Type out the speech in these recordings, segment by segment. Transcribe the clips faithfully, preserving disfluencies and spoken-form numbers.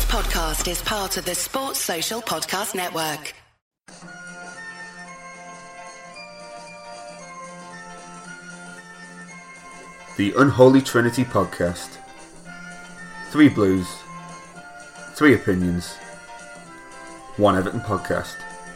podcast is part of the Sports Social Podcast Network. The Unholy Trinity Podcast. Three Blues, three opinions, one Everton podcast.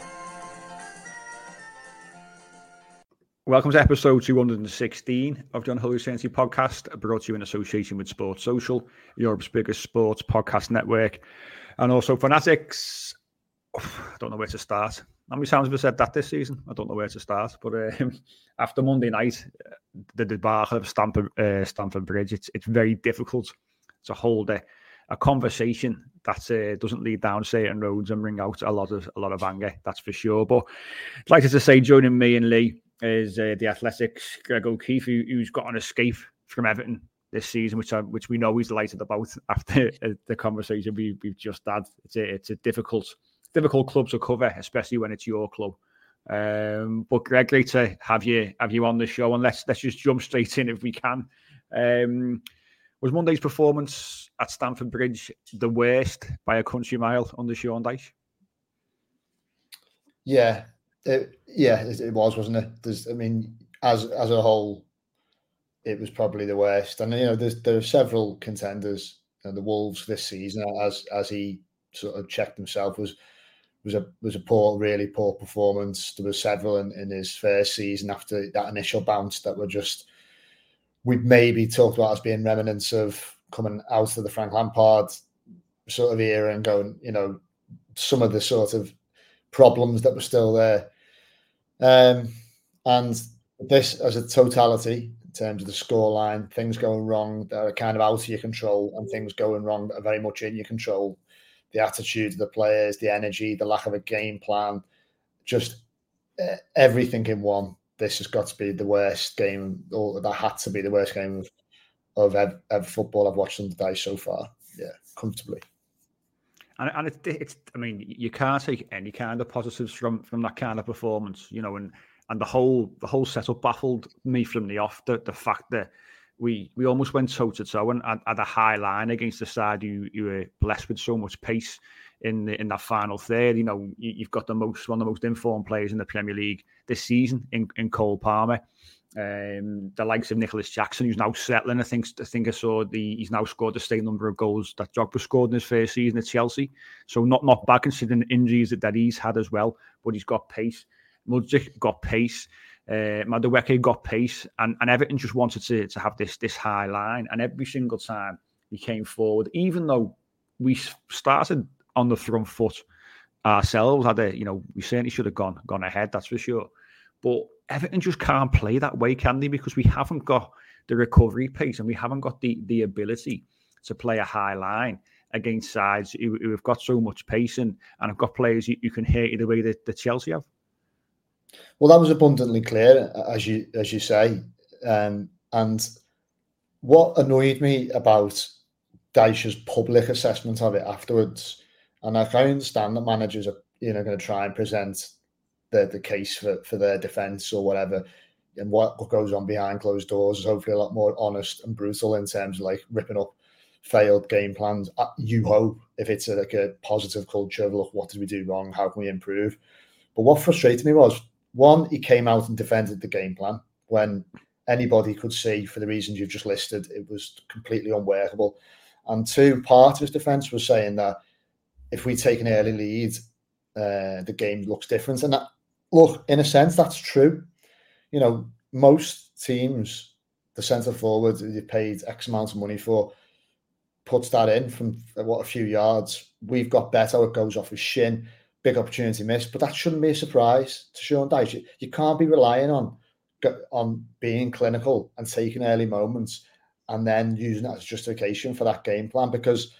Welcome to episode two hundred sixteen of the Unholy Trinity Podcast, brought to you in association with Sports Social, Europe's biggest sports podcast network, and also Fanatics. I don't know where to start. How many times have I said that this season? I don't know where to start. But um, after Monday night, the debacle of Stamford, uh, Stamford Bridge, it's it's very difficult to hold a, a conversation that uh, doesn't lead down certain roads and bring out a lot of a lot of anger. That's for sure. But I'd like to say, joining me and Lee is uh, the Athletic's Greg O'Keefe, who, who's got an escape from Everton this season, which I, which we know he's delighted about after uh, the conversation we, we've just had. It's a, it's a difficult, difficult club to cover, especially when it's your club. Um, but Greg, great to have you have you on the show, and let's let's just jump straight in if we can. Um, was Monday's performance at Stamford Bridge the worst by a country mile under Sean Dyche? Yeah. It, yeah, it, it was, wasn't it? There's, I mean, as as a whole, it was probably the worst. And you know, there's there are several contenders. You know, the Wolves this season, as as he sort of checked himself, was was a was a poor, really poor performance. There were several in, in his first season after that initial bounce that were just we'd maybe talked about as being remnants of coming out of the Frank Lampard sort of era and going, you know, some of the sort of problems that were still there. Um, and this as a totality in terms of the scoreline, things going wrong that are kind of out of your control and things going wrong that are very much in your control. The attitude of the players, the energy, the lack of a game plan, just uh, everything in one. This has got to be the worst game, or that had to be the worst game of, of ever, ever football I've watched under Dyche so far. Yeah, comfortably. And, and it's, it's, I mean, you can't take any kind of positives from, from that kind of performance, you know, and, and the whole the whole setup baffled me from the off. The, the fact that we we almost went toe to toe and had, had a high line against the side you you were blessed with so much pace in the, in that final third. You know, you, you've got the most one of the most informed players in the Premier League this season in, in Cole Palmer. Um, the likes of Nicholas Jackson, who's now settling. I think I think I saw the he's now scored the same number of goals that Drogba scored in his first season at Chelsea. So not not bad considering the injuries that, that he's had as well. But he's got pace. Mudryk got pace. Uh, Madueke got pace, and, and Everton just wanted to to have this this high line. And every single time he came forward, even though we started on the front foot ourselves, had a you know we certainly should have gone gone ahead. That's for sure. But Everton just can't play that way, can they? Because we haven't got the recovery pace and we haven't got the, the ability to play a high line against sides who, who have got so much pace and, and have got players who, who can hit you the way that the Chelsea have. Well, that was abundantly clear, as you as you say. Um, and what annoyed me about Dyche's public assessment of it afterwards, and I can understand that managers are you know going to try and present The, the case for, for their defence or whatever, and what, what goes on behind closed doors is hopefully a lot more honest and brutal in terms of like ripping up failed game plans. You hope if it's a, like a positive culture of look, what did we do wrong? How can we improve? But what frustrated me was one, he came out and defended the game plan when anybody could see for the reasons you've just listed, it was completely unworkable. And two, part of his defence was saying that if we take an early lead, uh, the game looks different. And that, look, in a sense, that's true. You know, most teams, the centre forward you paid X amount of money for, puts that in from what a few yards. We've got better. It goes off his shin. Big opportunity missed, but that shouldn't be a surprise to Sean Dyche. You, you can't be relying on on being clinical and taking early moments and then using that as justification for that game plan, because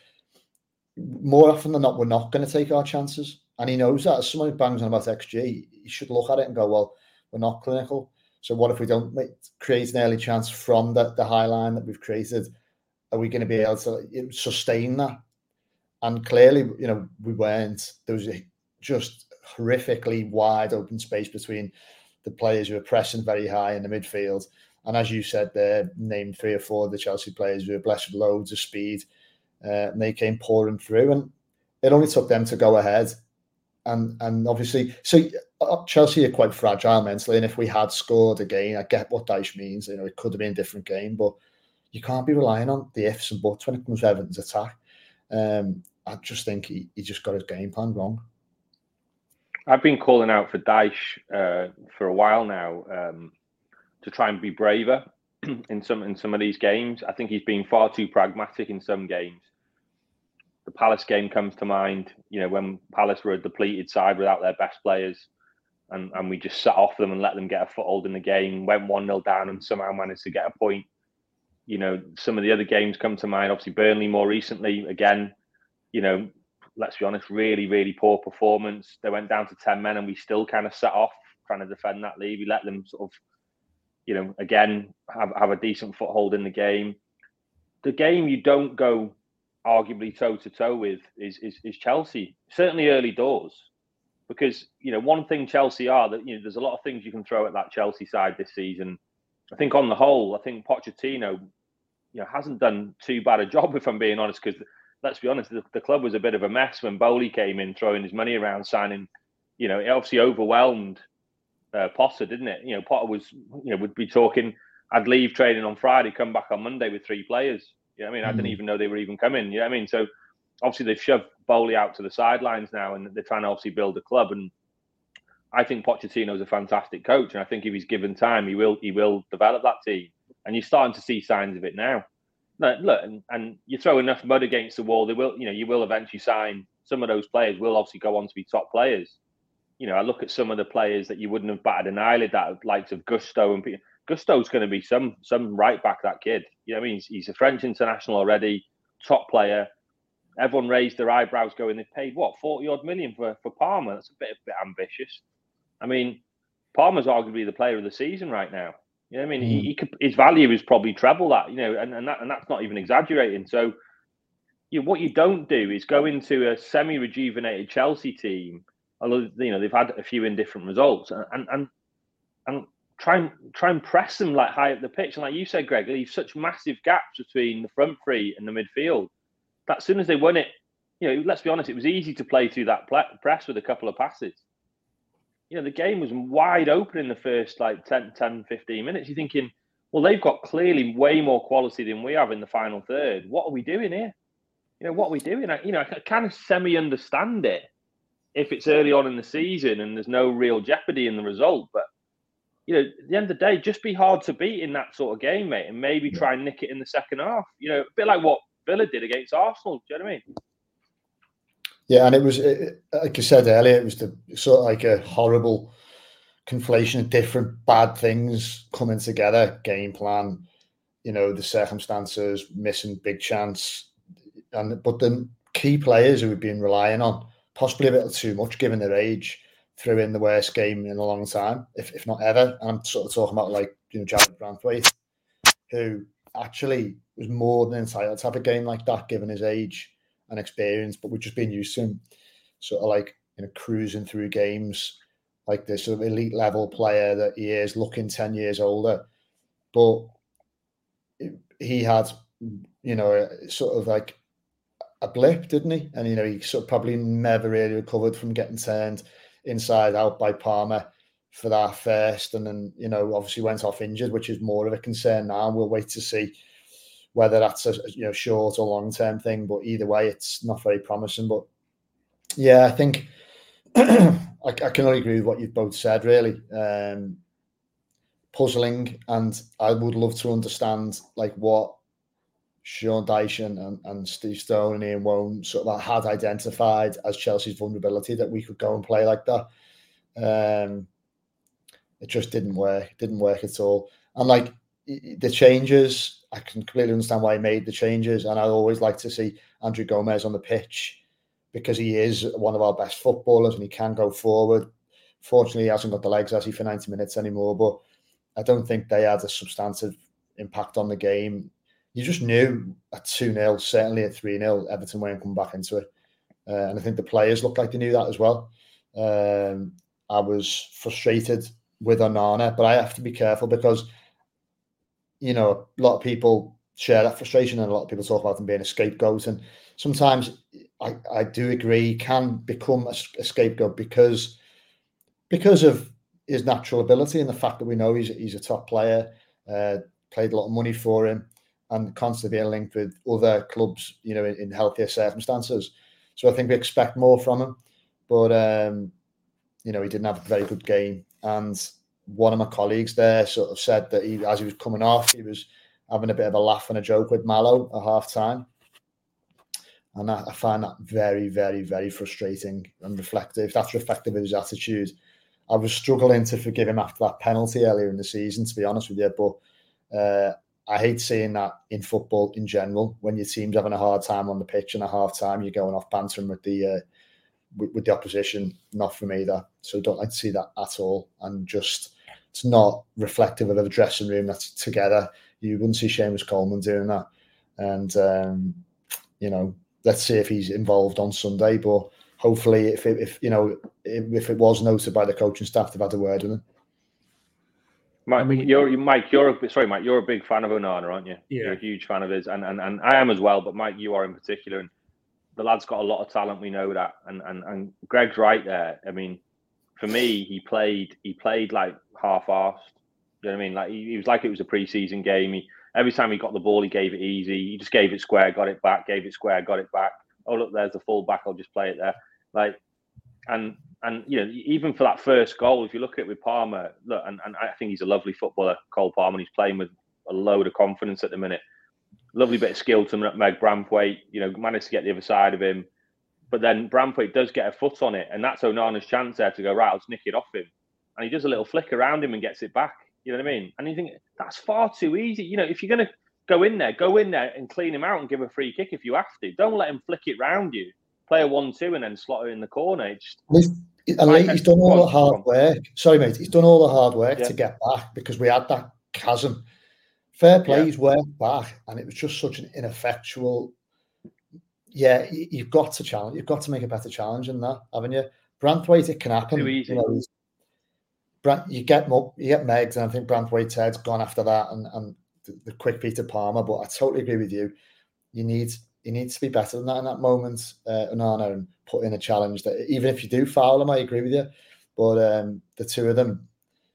more often than not, we're not going to take our chances. And he knows that. As someone who bangs on about X G, he should look at it and go, well, we're not clinical. So what if we don't make, create an early chance from the, the high line that we've created? Are we going to be able to sustain that? And clearly, you know, we weren't. There was a just horrifically wide open space between the players who were pressing very high in the midfield. And as you said there, named three or four of the Chelsea players who were blessed with loads of speed. Uh, and they came pouring through. And it only took them to go ahead. And and obviously, so Chelsea are quite fragile mentally. And if we had scored again, I get what Dyche means. You know, it could have been a different game, but you can't be relying on the ifs and buts when it comes to Everton's attack. Um, I just think he, he just got his game plan wrong. I've been calling out for Dyche uh, for a while now um, to try and be braver in some in some of these games. I think he's been far too pragmatic in some games. The Palace game comes to mind, you know, when Palace were a depleted side without their best players, and, and we just sat off them and let them get a foothold in the game, went one nil down and somehow managed to get a point. You know, some of the other games come to mind, obviously Burnley more recently, again, you know, let's be honest, really, really poor performance. They went down to ten men and we still kind of sat off trying to defend that lead. We let them sort of, you know, again, have, have a decent foothold in the game. The game you don't go arguably toe-to-toe with is, is is Chelsea, certainly early doors. Because, you know, one thing Chelsea are, that, you know, there's a lot of things you can throw at that Chelsea side this season. I think on the whole, I think Pochettino, you know, hasn't done too bad a job, if I'm being honest, because let's be honest, the, the club was a bit of a mess when Bowley came in, throwing his money around, signing, you know, it obviously overwhelmed uh, Potter, didn't it? You know, Potter was, you know, would be talking, I'd leave training on Friday, come back on Monday with three players. You know what I mean? I didn't even know they were even coming. You know what I mean? So obviously they've shoved Bowley out to the sidelines now and they're trying to obviously build a club. And I think Pochettino's a fantastic coach. And I think if he's given time, he will he will develop that team. And you're starting to see signs of it now. No, look, and, and you throw enough mud against the wall, they will, you know, you will eventually sign. Some of those players will obviously go on to be top players. You know, I look at some of the players that you wouldn't have batted an eyelid at, likes of Gusto and Peter. Gusto's going to be some some right back, that kid. You know what I mean? He's, he's a French international already, top player. Everyone raised their eyebrows going, they paid, what, forty odd million for, for Palmer? That's a bit, a bit ambitious. I mean, Palmer's arguably the player of the season right now. You know what I mean? Mm. He, he could, his value is probably treble that, you know, and, and, that, and that's not even exaggerating. So you know, what you don't do is go into a semi-rejuvenated Chelsea team, although, you know, they've had a few indifferent results, and and and, and Try and try and press them like high up the pitch, and like you said, Greg, leave such massive gaps between the front three and the midfield. That as soon as they won it, you know, let's be honest, it was easy to play through that press with a couple of passes. You know, the game was wide open in the first like ten, ten, fifteen minutes. You're thinking, well, they've got clearly way more quality than we have in the final third. What are we doing here? You know, what are we doing? I, you know, I kind of semi-understand it if it's early on in the season and there's no real jeopardy in the result, but you know, at the end of the day, just be hard to beat in that sort of game, mate, and maybe try and nick it in the second half. You know, a bit like what Villa did against Arsenal. Do you know what I mean? Yeah, and it was, like you said earlier, it was the sort of like a horrible conflation of different bad things coming together. Game plan, you know, the circumstances, missing big chance, and but the key players who we've been relying on, possibly a little too much given their age, threw in the worst game in a long time, if if not ever. And I'm sort of talking about, like, you know, Jarrad Branthwaite, who actually was more than entitled to have a game like that, given his age and experience. But we've just been used to him sort of like, you know, cruising through games like this sort of elite level player that he is, looking ten years older. But he had, you know, sort of like a blip, didn't he? And, you know, he sort of probably never really recovered from getting turned inside out by Palmer for that first, and then, you know, obviously went off injured, which is more of a concern now. We'll wait to see whether that's a, you know, short or long term thing, but either way, it's not very promising. But yeah, I think I, I can only agree with what you've both said, really. Um, puzzling, and I would love to understand like what Sean Dyche and, and Steve Stone and Ian Woan sort of had identified as Chelsea's vulnerability, that we could go and play like that. Um, it just didn't work. It didn't work at all. And like the changes, I can completely understand why he made the changes. And I always like to see Andrew Gomez on the pitch because he is one of our best footballers and he can go forward. Fortunately, he hasn't got the legs, has he, for ninety minutes anymore. But I don't think they had a substantive impact on the game. You just knew at two nil, certainly at three nil, Everton won't come back into it. Uh, and I think the players looked like they knew that as well. Um, I was frustrated with Onana, but I have to be careful because, you know, a lot of people share that frustration and a lot of people talk about him being a scapegoat. And sometimes I, I do agree he can become a, a scapegoat because because of his natural ability and the fact that we know he's he's a top player, uh, paid a lot of money for him, and constantly being linked with other clubs, you know, in, in healthier circumstances. So I think we expect more from him, but um, you know, he didn't have a very good game. And one of my colleagues there sort of said that he, as he was coming off, he was having a bit of a laugh and a joke with Mallow at half time. And I, I find that very, very, very frustrating and reflective. That's reflective of his attitude. I was struggling to forgive him after that penalty earlier in the season, to be honest with you. But uh, I hate seeing that in football in general. When your team's having a hard time on the pitch and at half time, you're going off bantering with the uh, with, with the opposition. Not for me, that. So I don't like to see that at all. And just, it's not reflective of a dressing room that's together. You wouldn't see Seamus Coleman doing that. And, um, you know, let's see if he's involved on Sunday. But hopefully, if, it, if you know, if, if it was noted by the coaching staff, they've had a word with him. Mike, I mean, you're Mike. You're a, sorry, Mike. You're a big fan of Onana, aren't you? Yeah. You're a huge fan of his, and, and and I am as well. But Mike, you are in particular, and the lad's got a lot of talent. We know that, and and and Greg's right there. I mean, for me, he played he played like half-assed. You know what I mean? Like he, he was like it was a pre-season game. He, every time he got the ball, he gave it easy. He just gave it square, got it back, gave it square, got it back. Oh look, there's the full back. I'll just play it there. Like, and. And, you know, even for that first goal, if you look at it with Palmer, look, and, and I think he's a lovely footballer, Cole Palmer, and he's playing with a load of confidence at the minute. Lovely bit of skill to Meg Branthwaite, you know, managed to get the other side of him. But then Branthwaite does get a foot on it, and that's Onana's chance there to go, right, let's nick it off him. And he does a little flick around him and gets it back. You know what I mean? And you think, that's far too easy. You know, if you're going to go in there, go in there and clean him out and give a free kick if you have to. Don't let him flick it round you. Play a one two and then slot it in the corner. It's just... And like, he's done all the hard work. Sorry, mate. He's done all the hard work yeah. to get back because we had that chasm. Fair play, yeah. he's worked back, and it was just such an ineffectual. Yeah, you've got to challenge. You've got to make a better challenge than that, haven't you? Branthwaite, it can happen. Too easy. You know, Brant, you get you get Megs, and I think Branthwaite's head's gone after that, and and the, the quick beat to Palmer. But I totally agree with you. You need. He needs to be better than that in that moment, uh, Onana, and put in a challenge that even if you do foul him, I agree with you. But um, the two of them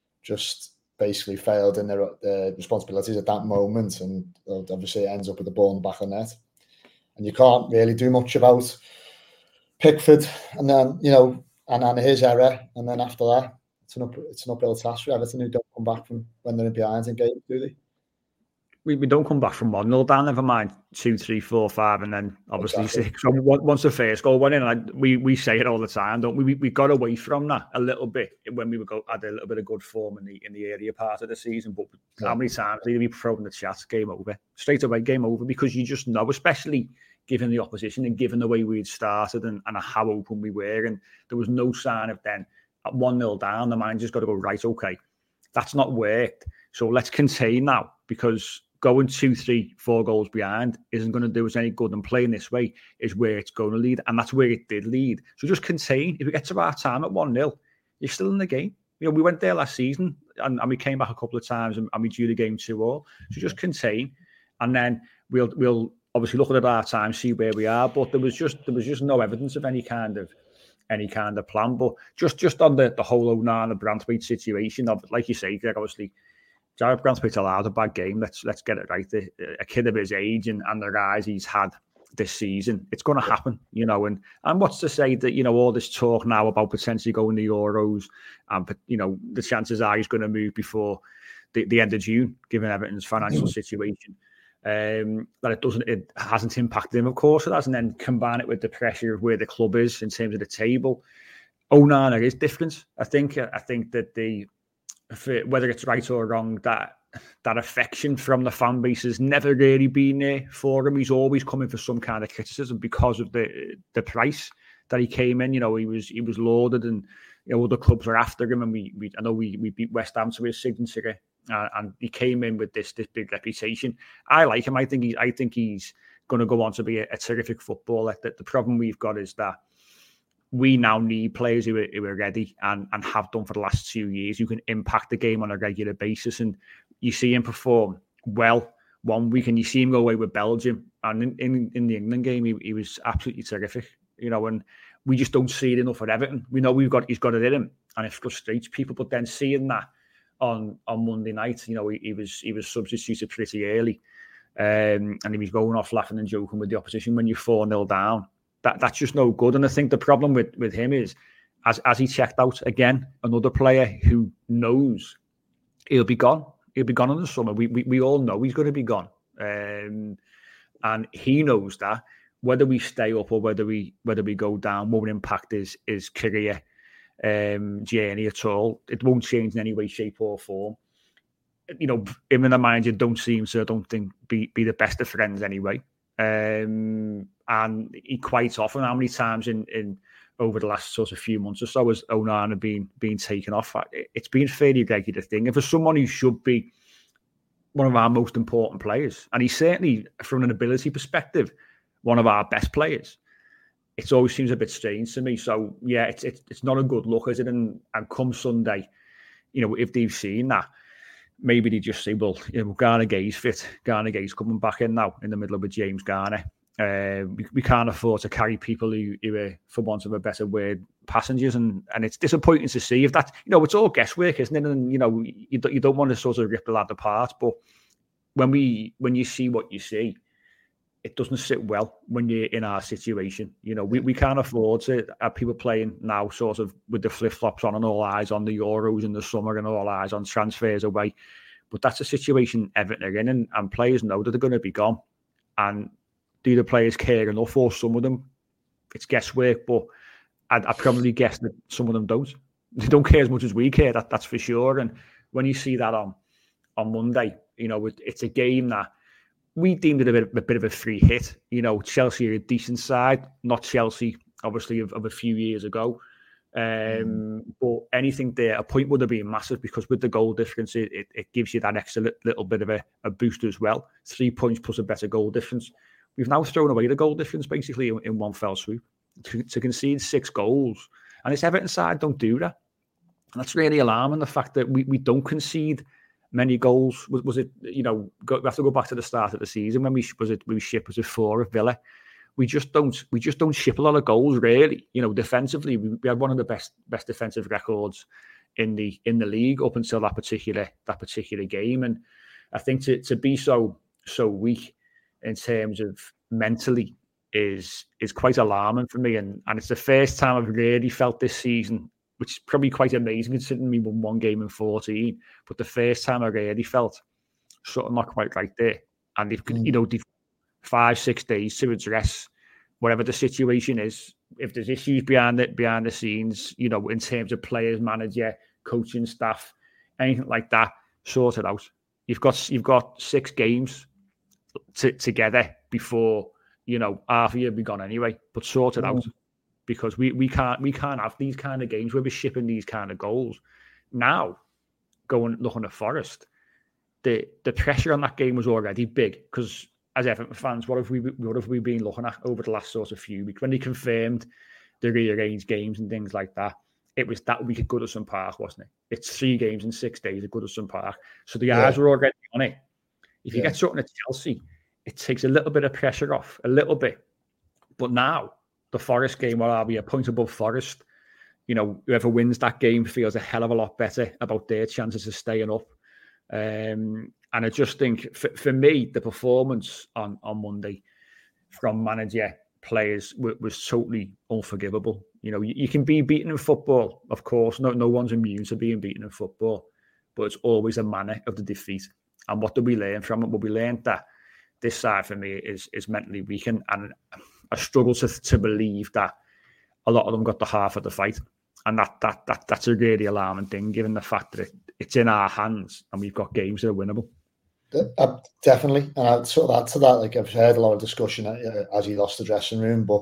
just basically failed in their, their responsibilities at that moment, and obviously it ends up with the ball in the back of the net. And you can't really do much about Pickford, and then you know, and, and his error, and then after that, it's an up, it's an uphill task for Everton, who don't come back from when they're behind in games, do they? We, we don't come back from one nil down, never mind two, three, four, five, and then obviously exactly. six. So once the first goal went in, I, we we say it all the time, don't we? We we got away from that a little bit when we were go, had a little bit of good form in the in the earlier part of the season. But yeah. How many times did we throw in the chat? Game over, straight away, game over, because you just know, especially given the opposition and given the way we'd started and, and how open we were, and there was no sign of then at one nil down. The mind just got to go, right, okay, that's not worked, so let's contain now, because going two, three, four goals behind isn't going to do us any good, and playing this way is where it's going to lead, and that's where it did lead. So just contain. If we get to our time at one nil, you're still in the game. You know, we went there last season, and, and we came back a couple of times, and, and we drew the game two all. So just contain, and then we'll we'll obviously look at our time, see where we are. But there was just there was just no evidence of any kind of any kind of plan. But just just on the the whole Onana Branthwaite situation, like you say, Greg, obviously, Jarrad Branthwaite allowed a bad game. Let's let's get it right. A kid of his age and, and the rise he's had this season, it's going to happen, you know. And and what's to say that, you know, all this talk now about potentially going to Euros, and you know, the chances are he's going to move before the, the end of June, given Everton's financial situation. Um, that it doesn't, it hasn't impacted him, of course it has. And then combine it with the pressure of where the club is in terms of the table. Onana is different. I think. I think that the For, whether it's right or wrong, that that affection from the fan base has never really been there for him. He's always coming for some kind of criticism because of the the price that he came in. You know, he was he was lauded, and you know, other clubs were after him. And we, we I know we we beat West Ham to his signature, uh, and he came in with this this big reputation. I like him. I think he I think he's going to go on to be a, a terrific footballer. The, the problem we've got is that we now need players who are, who are ready and, and have done for the last two years, who can impact the game on a regular basis. And you see him perform well one week, and you see him go away with Belgium, and in, in, in the England game, he, he was absolutely terrific, you know, and we just don't see it enough at Everton. We know we've got he's got it in him, and it frustrates people, but then seeing that on on Monday night, you know, he, he was he was substituted pretty early, um, and he was going off laughing and joking with the opposition when you're four nil down. That that's just no good. And I think the problem with, with him is, as as he checked out again, another player who knows he'll be gone. He'll be gone in the summer. We we, we all know he's going to be gone, um, and he knows that. Whether we stay up or whether we whether we go down won't impact his his career um, journey at all. It won't change in any way, shape, or form. You know, him and the manager don't seem to, I don't think, be be the best of friends anyway. Um, and he quite often, how many times in in over the last sort of few months or so has Onana been being taken off? It's been a fairly regular thing. And for someone who should be one of our most important players, and he's certainly, from an ability perspective, one of our best players, it always seems a bit strange to me. So yeah, it's it's, it's not a good look, is it? And and come Sunday, you know, if they've seen that, maybe they just say, well, you know, Garner Gay's fit. Garner Gay's coming back in now in the middle of a James Garner. Uh, we, we can't afford to carry people who, who are, for want of a better word, passengers, and and it's disappointing to see. If that, you know, it's all guesswork, isn't it? And you know, you don't, you don't want to sort of rip the lad apart, but when we when you see what you see, it doesn't sit well when you're in our situation. You know, we, we can't afford to have people playing now sort of with the flip-flops on and all eyes on the Euros in the summer and all eyes on transfers away. But that's a situation Everton are in, and, and players know that they're going to be gone. And do the players care enough, or some of them? It's guesswork, but I'd, I'd probably guess that some of them don't. They don't care as much as we care, that, that's for sure. And when you see that on, on Monday, you know, it, it's a game that we deemed it a bit, a bit of a free hit. You know, Chelsea are a decent side, not Chelsea, obviously, of, of a few years ago. Um, mm. But anything there, a point would have been massive, because with the goal difference, it, it, it gives you that extra little bit of a, a boost as well. Three points plus a better goal difference. We've now thrown away the goal difference basically in, in one fell swoop. To, to concede six goals, and it's Everton side don't do that. And that's really alarming, the fact that we, we don't concede many goals. Was, was it, you know, go, we have to go back to the start of the season when we was it we shipped was it four of Villa. We just don't we just don't ship a lot of goals, really. You know, defensively, we, we had one of the best best defensive records in the in the league up until that particular that particular game. And I think to to be so so weak in terms of mentally is is quite alarming for me. And and it's the first time I've really felt this season, which is probably quite amazing considering we won one game in fourteen. But the first time I really felt something not quite right there. And they've, mm. you know, they've five, six days to address whatever the situation is. If there's issues behind it, behind the scenes, you know, in terms of players, manager, coaching staff, anything like that, sort it out. You've got you've got six games to, together before, you know, half a year be gone anyway. But sort it mm. out. Because we, we can't we can't have these kind of games where we're shipping these kind of goals. Now, going looking at Forest, the the pressure on that game was already big. Because as Everton fans, what have we what have we been looking at over the last sort of few weeks? When they confirmed the rearranged games and things like that, it was that week at Goodison Park, wasn't it? It's three games in six days at Goodison Park. So the eyes yeah. were already on it. If you yeah. get something at Chelsea, it takes a little bit of pressure off, a little bit. But now, the Forest game, where I'll be a point above Forest, you know, whoever wins that game feels a hell of a lot better about their chances of staying up. Um, and I just think, for, for me, the performance on, on Monday from manager, players w- was totally unforgivable. You know, you, you can be beaten in football, of course. No, no one's immune to being beaten in football, but it's always a manner of the defeat. And what do we learn from it? Well, we learned that this side for me is is mentally weak, and, and I struggle to to believe that a lot of them got the half of the fight, and that that that that's a really alarming thing, given the fact that it, it's in our hands and we've got games that are winnable. Uh, definitely, and I'd sort of add to that. Like, I've heard a lot of discussion uh, as he lost the dressing room, but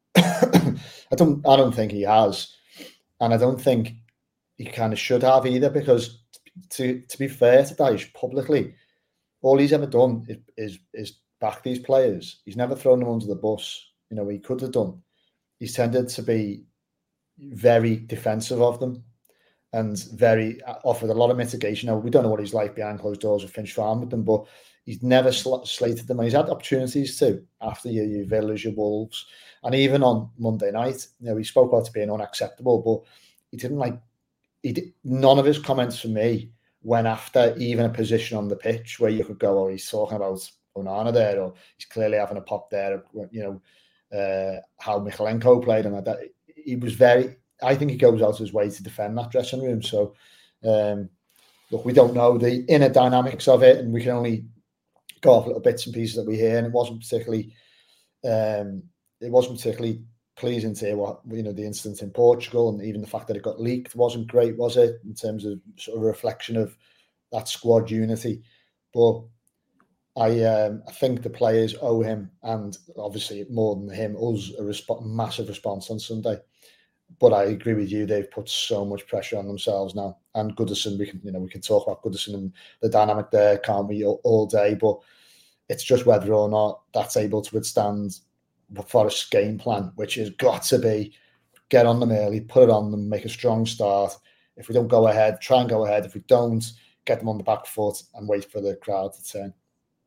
I don't I don't think he has, and I don't think he kind of should have either, because to to be fair to Dyche, publicly, all he's ever done is, is is back these players. He's never thrown them under the bus. You know, he could have done. He's tended to be very defensive of them and very offered a lot of mitigation. Now, we don't know what he's like behind closed doors with Finch Farm with them, but he's never sl- slated them. He's had opportunities to after your, your Villas, your Wolves, and even on Monday night, you know, he spoke about it being unacceptable, but he didn't like. He did, none of his comments for me went after even a position on the pitch where you could go, oh, he's talking about Onana there, or he's clearly having a pop there. You know, uh, how Michalenko played and like that. He was very. I think he goes out of his way to defend that dressing room. So, um, look, we don't know the inner dynamics of it, and we can only go off little bits and pieces that we hear. And it wasn't particularly, um, it wasn't particularly pleasing to hear what you know the incident in Portugal, and even the fact that it got leaked wasn't great, was it? In terms of sort of a reflection of that squad unity, but I, um, I think the players owe him, and obviously more than him, us a resp- massive response on Sunday. But I agree with you; they've put so much pressure on themselves now. And Goodison, we can, you know, we can talk about Goodison and the dynamic there, can't we, all, all day? But it's just whether or not that's able to withstand Forest's game plan, which has got to be get on them early, put it on them, make a strong start. If we don't go ahead, try and go ahead. If we don't, get them on the back foot and wait for the crowd to turn.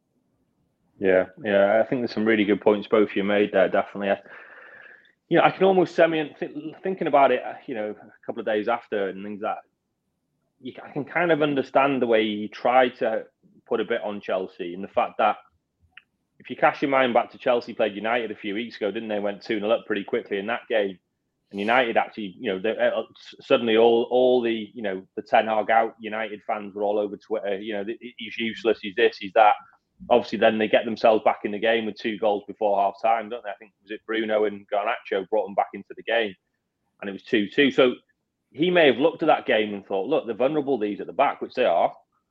Yeah, yeah, I think there's some really good points both you made there. Definitely, I, you know, I can almost semi th- thinking about it. You know, a couple of days after and things that you, I can kind of understand the way he tried to put a bit on Chelsea, and the fact that if you cast your mind back to Chelsea played United a few weeks ago, didn't they? Went two nil up pretty quickly in that game, and United actually, you know, they, uh, suddenly all all the you know the Ten Hag out United fans were all over Twitter. You know, he's useless, he's this, he's that. Obviously, then they get themselves back in the game with two goals before half time, don't they? I think was it Bruno and Garnacho brought them back into the game, and it was two two. So he may have looked at that game and thought, look, they're vulnerable, these at the back, which they are.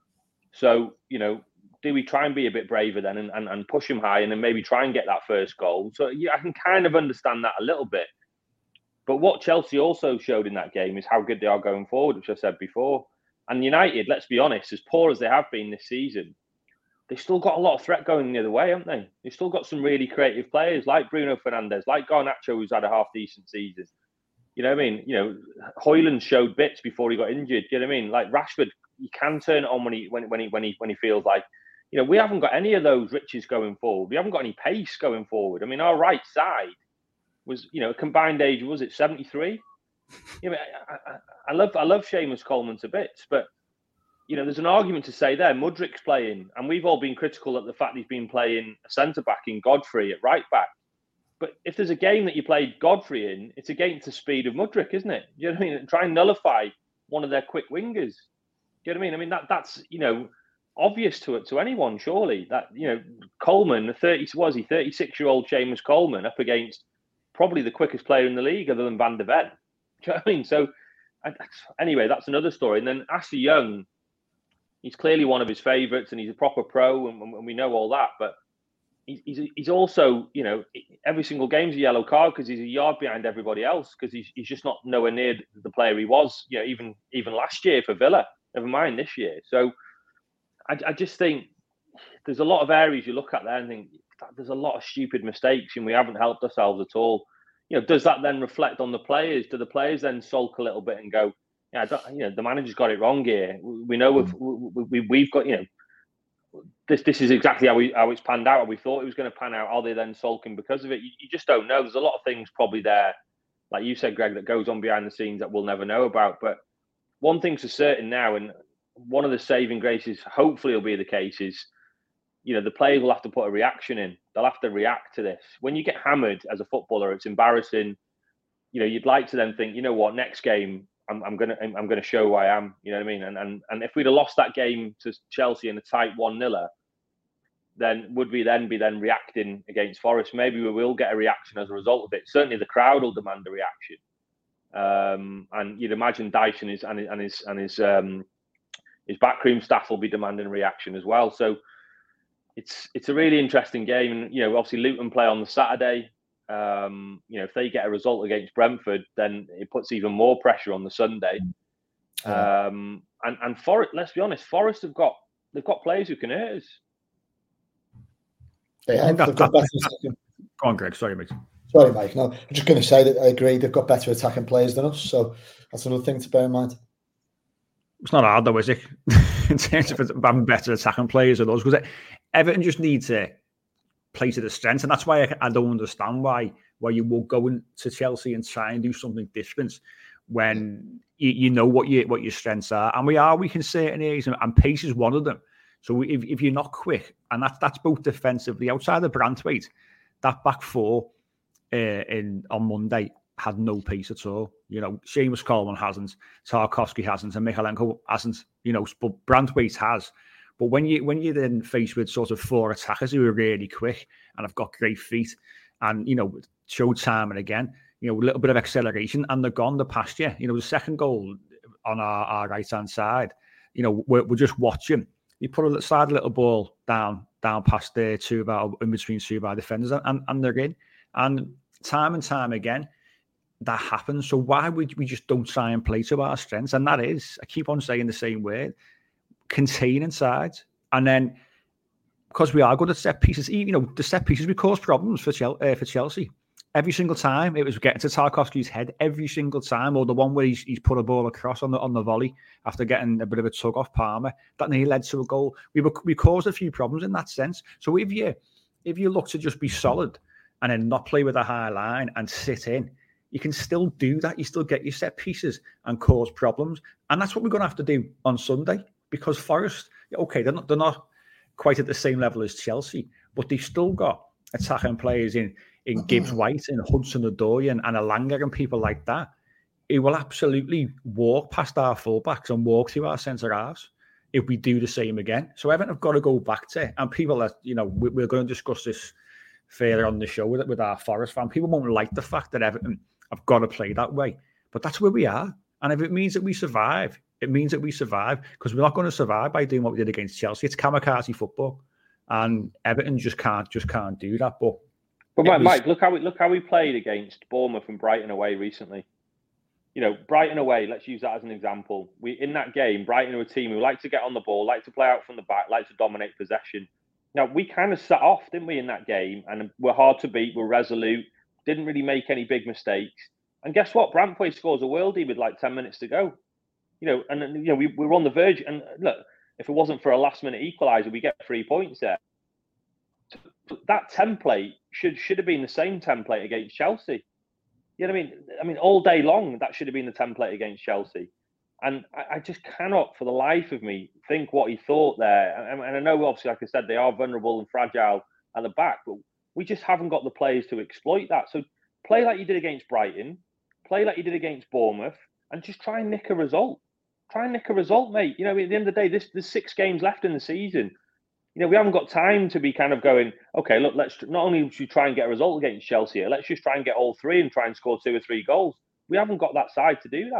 So, you know, do we try and be a bit braver then and, and, and push them high and then maybe try and get that first goal? So yeah, I can kind of understand that a little bit. But what Chelsea also showed in that game is how good they are going forward, which I said before. And United, let's be honest, as poor as they have been this season, they've still got a lot of threat going the other way, haven't they? They've still got some really creative players like Bruno Fernandes, like Garnacho, who's had a half-decent season. You know what I mean? You know, Højlund showed bits before he got injured. You know what I mean? Like Rashford, he can turn it on when he when when he when he when he feels like. You know, we haven't got any of those riches going forward. We haven't got any pace going forward. I mean, our right side was, you know, a combined age, was it seventy-three? You know, I, I, I love I love Seamus Coleman to bits, but you know, there's an argument to say there. Mudryk's playing, and we've all been critical at the fact he's been playing a centre back in Godfrey at right back. But if there's a game that you played Godfrey in, it's against the speed of Mudryk, isn't it? Do you know what I mean? Try and nullify one of their quick wingers. Do you know what I mean? I mean that that's you know obvious to it to anyone, surely. That you know Coleman, the thirty was he thirty-six year old Seamus Coleman up against probably the quickest player in the league other than Van de Ven. Do you know what I mean? So anyway, that's another story. And then Ashley Young, he's clearly one of his favourites, and he's a proper pro, and, and we know all that. But he's he's also, you know, every single game's a yellow card because he's a yard behind everybody else because he's he's just not nowhere near the player he was, you know, even even last year for Villa. Never mind this year. So I, I just think there's a lot of areas you look at there and think there's a lot of stupid mistakes and we haven't helped ourselves at all. You know, does that then reflect on the players? Do the players then sulk a little bit and go, yeah, I don't, you know, the manager's got it wrong here. We know we've we, we, we've got, you know, this this is exactly how we how it's panned out. Or we thought it was going to pan out. Are they then sulking because of it? You, you just don't know. There's a lot of things probably there, like you said, Greg, that goes on behind the scenes that we'll never know about. But one thing's for certain now, and one of the saving graces, hopefully, will be the case is, you know, the players will have to put a reaction in. They'll have to react to this. When you get hammered as a footballer, it's embarrassing. You know, you'd like to then think, you know what, next game, I'm, I'm gonna I'm gonna show who I am. You know what I mean? And and and if we'd have lost that game to Chelsea in a tight one nil, then would we then be then reacting against Forest? Maybe we will get a reaction as a result of it. Certainly, the crowd will demand a reaction. Um, and you'd imagine Dyson is and his and his and his um, his backroom staff will be demanding a reaction as well. So it's it's a really interesting game. And you know, obviously Luton play on the Saturday. Um, you know, if they get a result against Brentford, then it puts even more pressure on the Sunday. Yeah. Um, and and Forest, let's be honest, Forest have got they've got players who can hurt us. They have. They've got better attacking. Go on, Greg. Sorry, mate. Sorry, Mike. No, I'm just going to say that I agree. They've got better attacking players than us, so that's another thing to bear in mind. It's not hard though, is it? In terms of having better attacking players than us, because Everton just need to play to the strengths, and that's why I, I don't understand why why you will go into Chelsea and try and do something different when you, you know what your what your strengths are, and we are weak in certain areas, and, and pace is one of them. So if, if you're not quick, and that's that's both defensively outside of Branthwaite, that back four uh, in on Monday had no pace at all. You know, Seamus Coleman hasn't, Tarkowski hasn't, and Mykolenko hasn't. You know, but Branthwaite has. But when you when you're then faced with sort of four attackers who are really quick and have got great feet, and you know, showed time and again, you know, a little bit of acceleration, and they're gone the past year. You know, the second goal on our, our right hand side, you know, we're, we're just watching. You put a slide a little ball down down past there, two about in between two of our defenders, and, and they're in. And time and time again, that happens. So why would we just don't try and play to our strengths? And that is, I keep on saying the same word, containing sides. And then because we are good at set pieces, you know, the set pieces we cause problems for Chelsea, uh, for Chelsea. Every single time it was getting to Tarkowski's head, every single time, or the one where he's, he's put a ball across on the on the volley after getting a bit of a tug off Palmer, that nearly led to a goal. We were, we caused a few problems in that sense. So if you if you look to just be solid and then not play with a high line and sit in, you can still do that. You still get your set pieces and cause problems, and that's what we're going to have to do on Sunday. Because Forest, okay, they're not they're not quite at the same level as Chelsea, but they've still got attacking players in. in Gibbs White and Hudson-Odoi and, and Elanga and people like that, it will absolutely walk past our fullbacks and walk through our centre halves if we do the same again. So Everton have got to go back to, and people that, you know, we, we're going to discuss this further on the show with, with our Forest fan. People won't like the fact that Everton have got to play that way, but that's where we are. And if it means that we survive, it means that we survive, because we're not going to survive by doing what we did against Chelsea. It's kamikaze football, and Everton just can't just can't do that. But But Mike, was... Mike, look how we look how we played against Bournemouth and Brighton away recently. You know, Brighton away. Let's use that as an example. We in that game, Brighton are a team who like to get on the ball, like to play out from the back, like to dominate possession. Now we kind of sat off, didn't we, in that game? And we're hard to beat. We're resolute. Didn't really make any big mistakes. And guess what? Branthwaite scores a worldie with like ten minutes to go. You know, and you know we, we were on the verge. And look, if it wasn't for a last minute equaliser, we get three points there. That template should should have been the same template against Chelsea. You know what I mean? I mean, all day long, that should have been the template against Chelsea. And I, I just cannot, for the life of me, think what he thought there. And, and I know, obviously, like I said, they are vulnerable and fragile at the back, but we just haven't got the players to exploit that. So play like you did against Brighton, play like you did against Bournemouth, and just try and nick a result. Try and nick a result, mate. You know, at the end of the day, this, there's six games left in the season. You know, we haven't got time to be kind of going, okay, look, let's not only should we try and get a result against Chelsea, let's just try and get all three and try and score two or three goals. We haven't got that side to do that.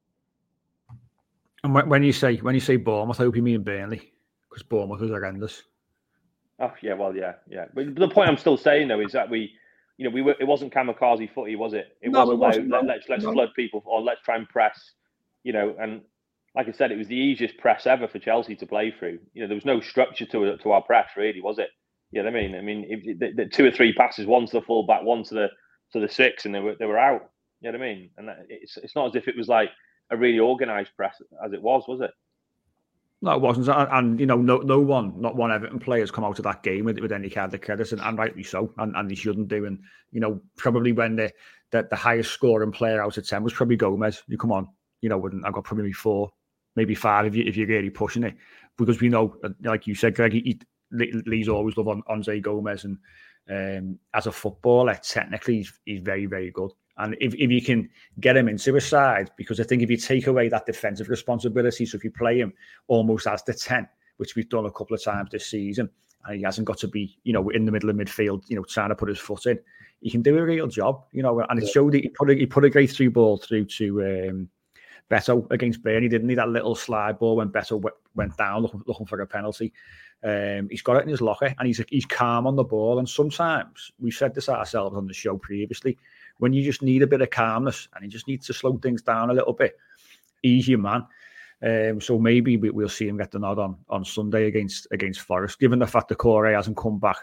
And when you say when you say Bournemouth, I hope you mean Burnley, because Bournemouth was horrendous. Oh yeah, well, yeah, yeah. But the point I'm still saying though is that we, you know, we were it wasn't kamikaze footy, was it? It no, wasn't, it wasn't like, no, let's let's no. flood people or let's try and press, you know, and. Like I said, it was the easiest press ever for Chelsea to play through. You know, there was no structure to to our press, really, was it? You know what I mean? I mean, if, the, the two or three passes, one to the full back, one to the to the six, and they were they were out. You know what I mean? And that, it's it's not as if it was like a really organised press as it was, was it? No, it wasn't. And, and you know, no no one, not one Everton player has come out of that game with, with any kind of credit, and, and rightly so, and, and they shouldn't do. And you know, probably when the the, the highest scoring player out of ten was probably Gomez. You come on, you know, and I've got probably four. Maybe five if, you, if you're really pushing it. Because we know, like you said, Greg, he, Lee's always loved on Andre Gomez. And um, as a footballer, technically, he's, he's very, very good. And if, if you can get him into a side, because I think if you take away that defensive responsibility, so if you play him almost as the ten, which we've done a couple of times this season, and he hasn't got to be, you know, in the middle of midfield, you know, trying to put his foot in, he can do a real job, you know. And it showed that he put a, he put a great through ball through to... Um, Beto against Burnley, didn't he? That little slide ball when Beto w- went down looking, looking for a penalty. Um, he's got it in his locker, and he's he's calm on the ball. And sometimes, we've said this ourselves on the show previously, when you just need a bit of calmness and you just need to slow things down a little bit, he's your man. Um, so maybe we, we'll see him get the nod on, on Sunday against against Forest, given the fact that Corey hasn't come back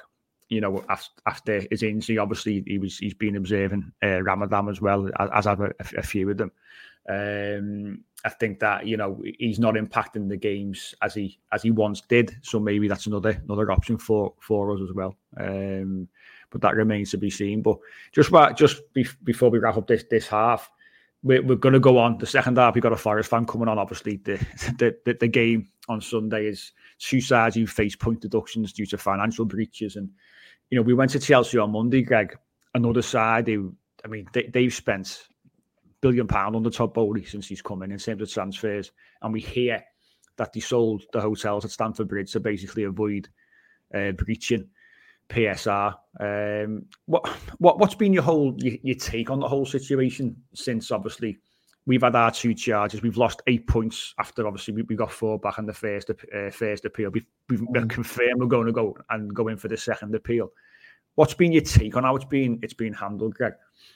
you know, after, after his injury, obviously he was he's been observing uh, Ramadan as well, as, as have a, a few of them. Um, I think that, you know, he's not impacting the games as he as he once did, so maybe that's another another option for for us as well. Um, but that remains to be seen. But just just be, before we wrap up this this half, we're, we're going to go on the second half. We've got a Forest fan coming on. Obviously, the the, the the game on Sunday is two sides who face point deductions due to financial breaches, and you know, we went to Chelsea on Monday, Greg. Another side who, I mean, they, they've spent billion pound on the Todd Bowley since he's come in in terms of transfers, and we hear that they sold the hotels at Stamford Bridge to basically avoid uh, breaching P S R. Um, what what what's been your whole your, your take on the whole situation since obviously we've had our two charges, we've lost eight points after obviously we, we got four back on the first uh, first appeal. We've, we've mm. confirmed we're going to go and go in for the second appeal. What's been your take on how it's been it's been handled, Greg?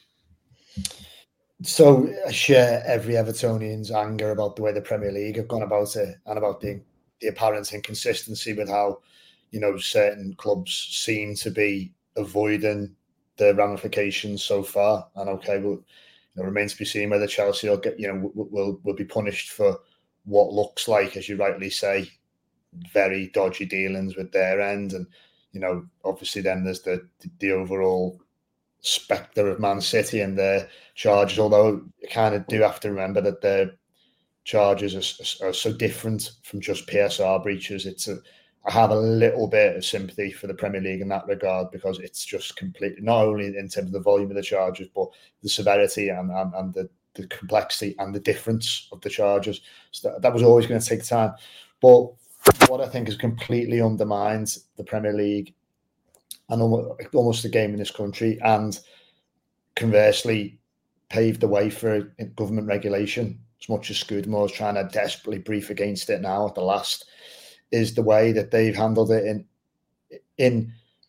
So I share every Evertonian's anger about the way the Premier League have gone about it and about the, the apparent inconsistency with how, you know, certain clubs seem to be avoiding the ramifications so far. And okay, well, you know, remains to be seen whether Chelsea will get, you know, will, will will be punished for what looks like, as you rightly say, very dodgy dealings with their end. And, you know, obviously then there's the the overall spectre of Man City and their charges, although you kind of do have to remember that their charges are, are so different from just P S R breaches. It's a, I have a little bit of sympathy for the Premier League in that regard, because it's just completely, not only in terms of the volume of the charges, but the severity and, and, and the, the complexity and the difference of the charges. So that, that was always going to take time. But what I think has completely undermined the Premier League and almost, almost the game in this country, and conversely paved the way for government regulation, as much as Scudamore is trying to desperately brief against it now at the last, is the way that they've handled it. In, in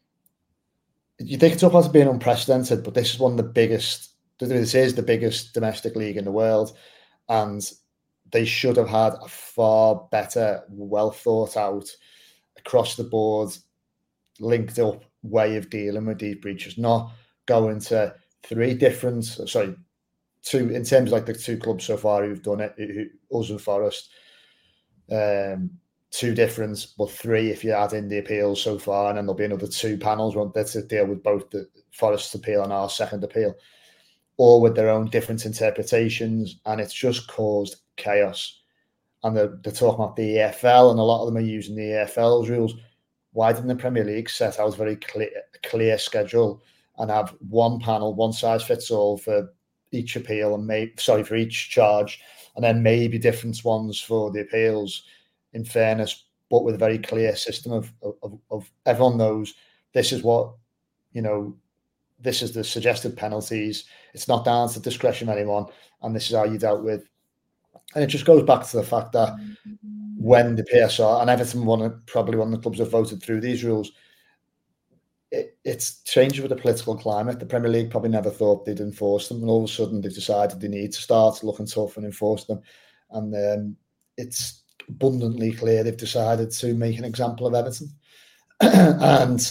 you think it's up as being unprecedented, but this is one of the biggest, this is the biggest domestic league in the world, and they should have had a far better, well thought out, across the board, linked up way of dealing with these breaches, not going to three different, sorry, two, in terms of like the two clubs so far who've done it, who, us and Forest, um, two different, but three if you add in the appeals so far, and then there'll be another two panels, won't there, to deal with both the Forest appeal and our second appeal, all with their own different interpretations, and it's just caused chaos. And they're, they're talking about the E F L, and a lot of them are using the E F L's rules. Why didn't the Premier League set out a very clear, clear schedule and have one panel, one size fits all for each appeal, and maybe, sorry, for each charge, and then maybe different ones for the appeals, in fairness, but with a very clear system of, of, of everyone knows this is what, you know, this is the suggested penalties. It's not down to the discretion of anyone, and this is how you dealt with. And it just goes back to the fact that when the P S R, and Everton one, probably one of the clubs have voted through these rules, it, it's changed with the political climate. The Premier League probably never thought they'd enforce them, and all of a sudden they've decided they need to start looking tough and enforce them. And um, it's abundantly clear they've decided to make an example of Everton. And,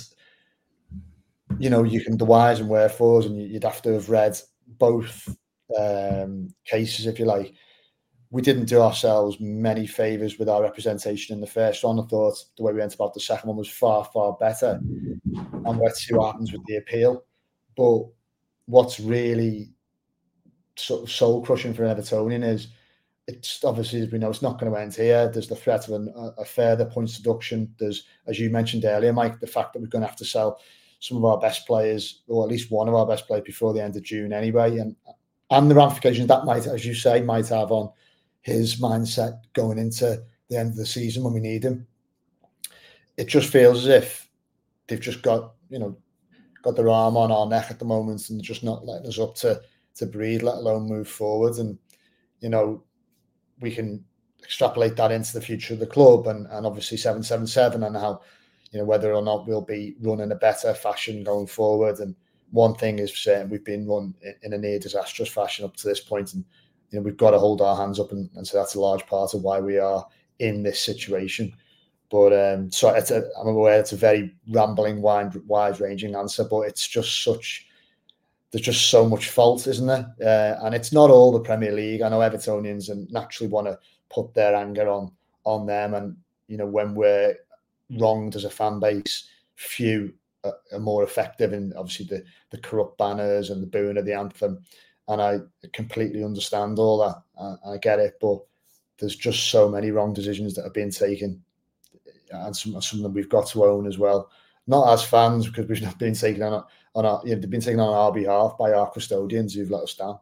you know, you can the whys and wherefores, and you'd have to have read both um, cases, if you like. We didn't do ourselves many favours with our representation in the first one. I thought the way we went about the second one was far, far better. And let's see what happens with the appeal. But what's really sort of soul-crushing for an Evertonian is, it's obviously, as we know, it's not going to end here. There's the threat of an, a further points deduction. There's, as you mentioned earlier, Mike, the fact that we're going to have to sell some of our best players, or at least one of our best players, before the end of June anyway. And, and the ramifications that might, as you say, might have on his mindset going into the end of the season when we need him. It just feels as if they've just got, you know, got their arm on our neck at the moment, and just not letting us up to to breathe, let alone move forward. And, you know, we can extrapolate that into the future of the club, and, and obviously seven seven seven, and how, you know, whether or not we'll be run in a better fashion going forward. And one thing is certain, we've been run in, in a near disastrous fashion up to this point, and you know, we've got to hold our hands up, and, and so that's a large part of why we are in this situation. But um, so it's a, I'm aware it's a very rambling, wide, wide-ranging answer, but it's just such, there's just so much fault, isn't there? Uh, and it's not all the Premier League. I know Evertonians and naturally want to put their anger on on them. And, you know, when we're wronged as a fan base, few are, are more effective in obviously the, the corrupt banners and the booing of the anthem. And I completely understand all that. I, I get it. But there's just so many wrong decisions that have been taken. And some, some of them we've got to own as well. Not as fans, because we've not been taken on on our, you know, they've been taken on our behalf by our custodians who've let us down.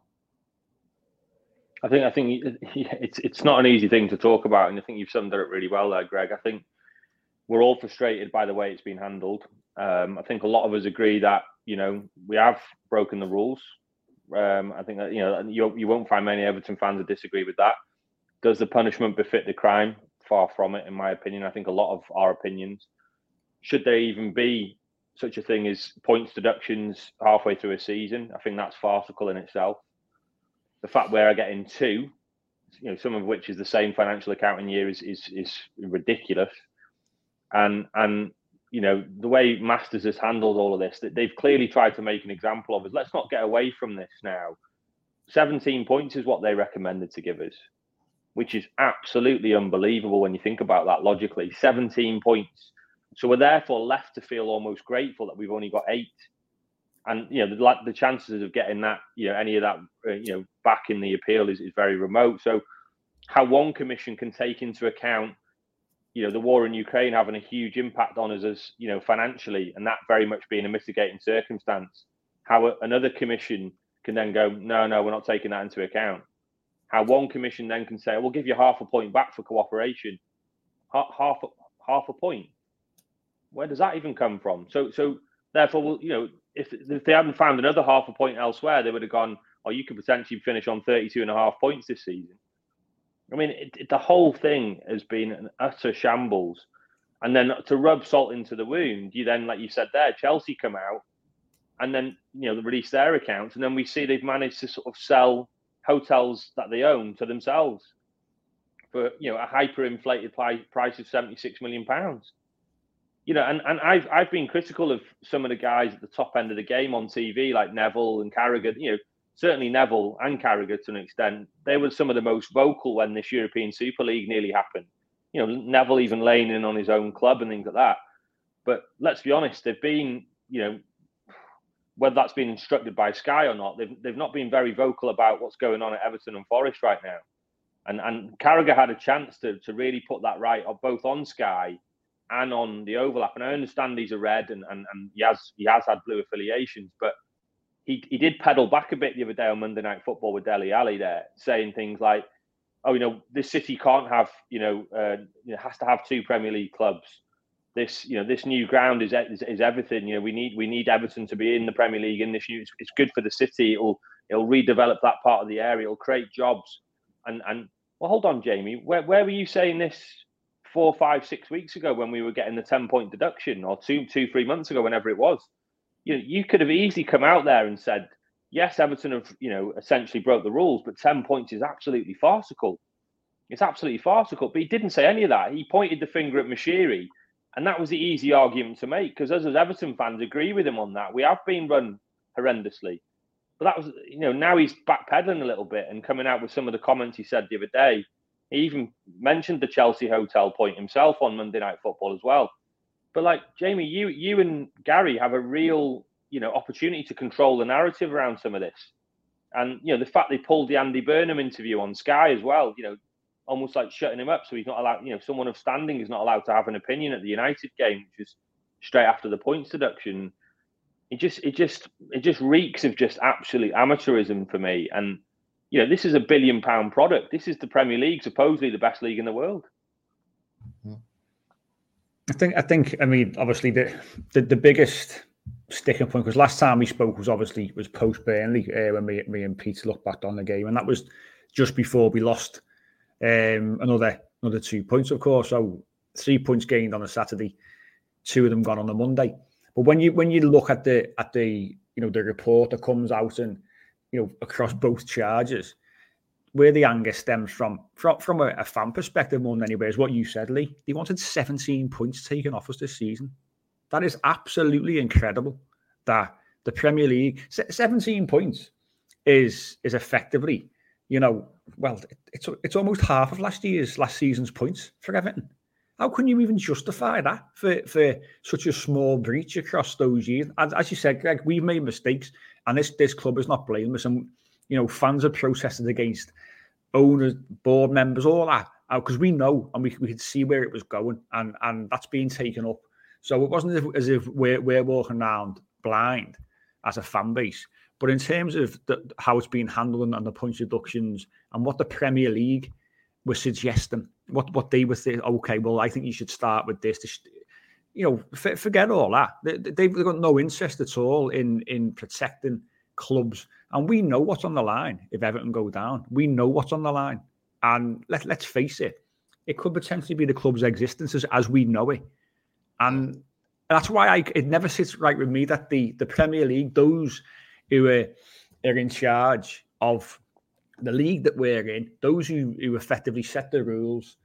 I think I think it's it's not an easy thing to talk about, and I think you've summed it up really well there, Greg. I think we're all frustrated by the way it's been handled. Um, I think a lot of us agree that, you know, we have broken the rules. Um, I think that, you know, you you won't find many Everton fans that disagree with that. Does the punishment befit the crime? Far from it, in my opinion. I think a lot of our opinions. Should there even be such a thing as points deductions halfway through a season? I think that's farcical in itself. The fact we're getting two, you know, some of which is the same financial accounting year, is is is ridiculous. And and you know, the way Masters has handled all of this, that they've clearly tried to make an example of us. Let's not get away from this now. seventeen points is what they recommended to give us, which is absolutely unbelievable when you think about that logically. seventeen points. So we're therefore left to feel almost grateful that we've only got eight. And, you know, the, the chances of getting that, you know, any of that, uh, you know, back in the appeal is, is very remote. So how one commission can take into account, you know, the war in Ukraine having a huge impact on us as, you know, financially, and that very much being a mitigating circumstance, how another commission can then go, no, no, we're not taking that into account. How one commission then can say, we'll give you half a point back for cooperation. Half, half, half a point. Where does that even come from? So, so therefore, well, you know, if, if they hadn't found another half a point elsewhere, they would have gone, oh, you could potentially finish on thirty-two and a half points this season. I mean, it, it, the whole thing has been an utter shambles. And then to rub salt into the wound, you then, like you said there, Chelsea come out and then, you know, release their accounts. And then we see they've managed to sort of sell hotels that they own to themselves for, you know, a hyperinflated price of seventy-six million pounds. You know, and, and I've I've been critical of some of the guys at the top end of the game on T V, like Neville and Carragher. You know, certainly Neville and Carragher to an extent. They were some of the most vocal when this European Super League nearly happened. You know, Neville even laying in on his own club and things like that. But let's be honest, they've been, you know, whether that's been instructed by Sky or not, they've they've not been very vocal about what's going on at Everton and Forest right now. And and Carragher had a chance to to really put that right, both on Sky and on the overlap. And I understand he's a red and, and, and he has he has had blue affiliations, but he he did pedal back a bit the other day on Monday Night Football with Dele Alli there, saying things like, oh, you know, this city can't have, you know, uh, it has to have two Premier League clubs. This, you know, this new ground is, is is everything. You know, we need we need Everton to be in the Premier League in this new. It's, it's good for the city. It'll it'll redevelop that part of the area. It'll create jobs. And and well, hold on, Jamie. Where where were you saying this four, five, six weeks ago when we were getting the ten point deduction, or two, two, three months ago, whenever it was? You know, you could have easily come out there and said, yes, Everton have, you know, essentially broke the rules, but ten points is absolutely farcical. It's absolutely farcical. But he didn't say any of that. He pointed the finger at Moshiri. And that was the easy argument to make, because us as Everton fans agree with him on that. We have been run horrendously. But that was, you know, now he's backpedaling a little bit and coming out with some of the comments he said the other day. He even mentioned the Chelsea hotel point himself on Monday Night Football as well. But like, Jamie, you you and Gary have a real, you know, opportunity to control the narrative around some of this. And, you know, the fact they pulled the Andy Burnham interview on Sky as well, you know, almost like shutting him up, so he's not allowed, you know, someone of standing is not allowed to have an opinion at the United game, which is straight after the points deduction. It just, it just, it just reeks of just absolute amateurism for me. And, you know, this is a billion pound product. This is the Premier League, supposedly the best league in the world. I think, I think, I mean, obviously the the, the biggest sticking point, because last time we spoke was obviously was post Burnley uh, when me, me and Pete looked back on the game, and that was just before we lost um, another another two points, of course. So three points gained on a Saturday, two of them gone on the Monday. But when you when you look at the at the you know the report that comes out and you know across both charges, where the anger stems from, from, from a, a fan perspective more than anywhere, is what you said, Lee. They wanted seventeen points taken off us this season. That is absolutely incredible. That the Premier League, seventeen points is is effectively, you know, well, it's it's almost half of last year's, last season's points for Everton. How can you even justify that for, for such a small breach across those years? As, as you said, Greg, we've made mistakes, and this this club is not blameless. And, you know, fans have protested against owners, board members, all that, because we know and we, we could see where it was going, and, and that's being taken up. So it wasn't as if, as if we're, we're walking around blind as a fan base. But in terms of the, how it's being handled and the point deductions and what the Premier League were suggesting, what, what they were saying, okay, well, I think you should start with this. this you know, f- forget all that. They, they've got no interest at all in, in protecting clubs. And we know what's on the line if Everton go down. We know what's on the line. And let, let's face it, it could potentially be the club's existence as, as we know it. And that's why I, it never sits right with me that the, the Premier League, those who are, are in charge of the league that we're in, those who, who effectively set the rules,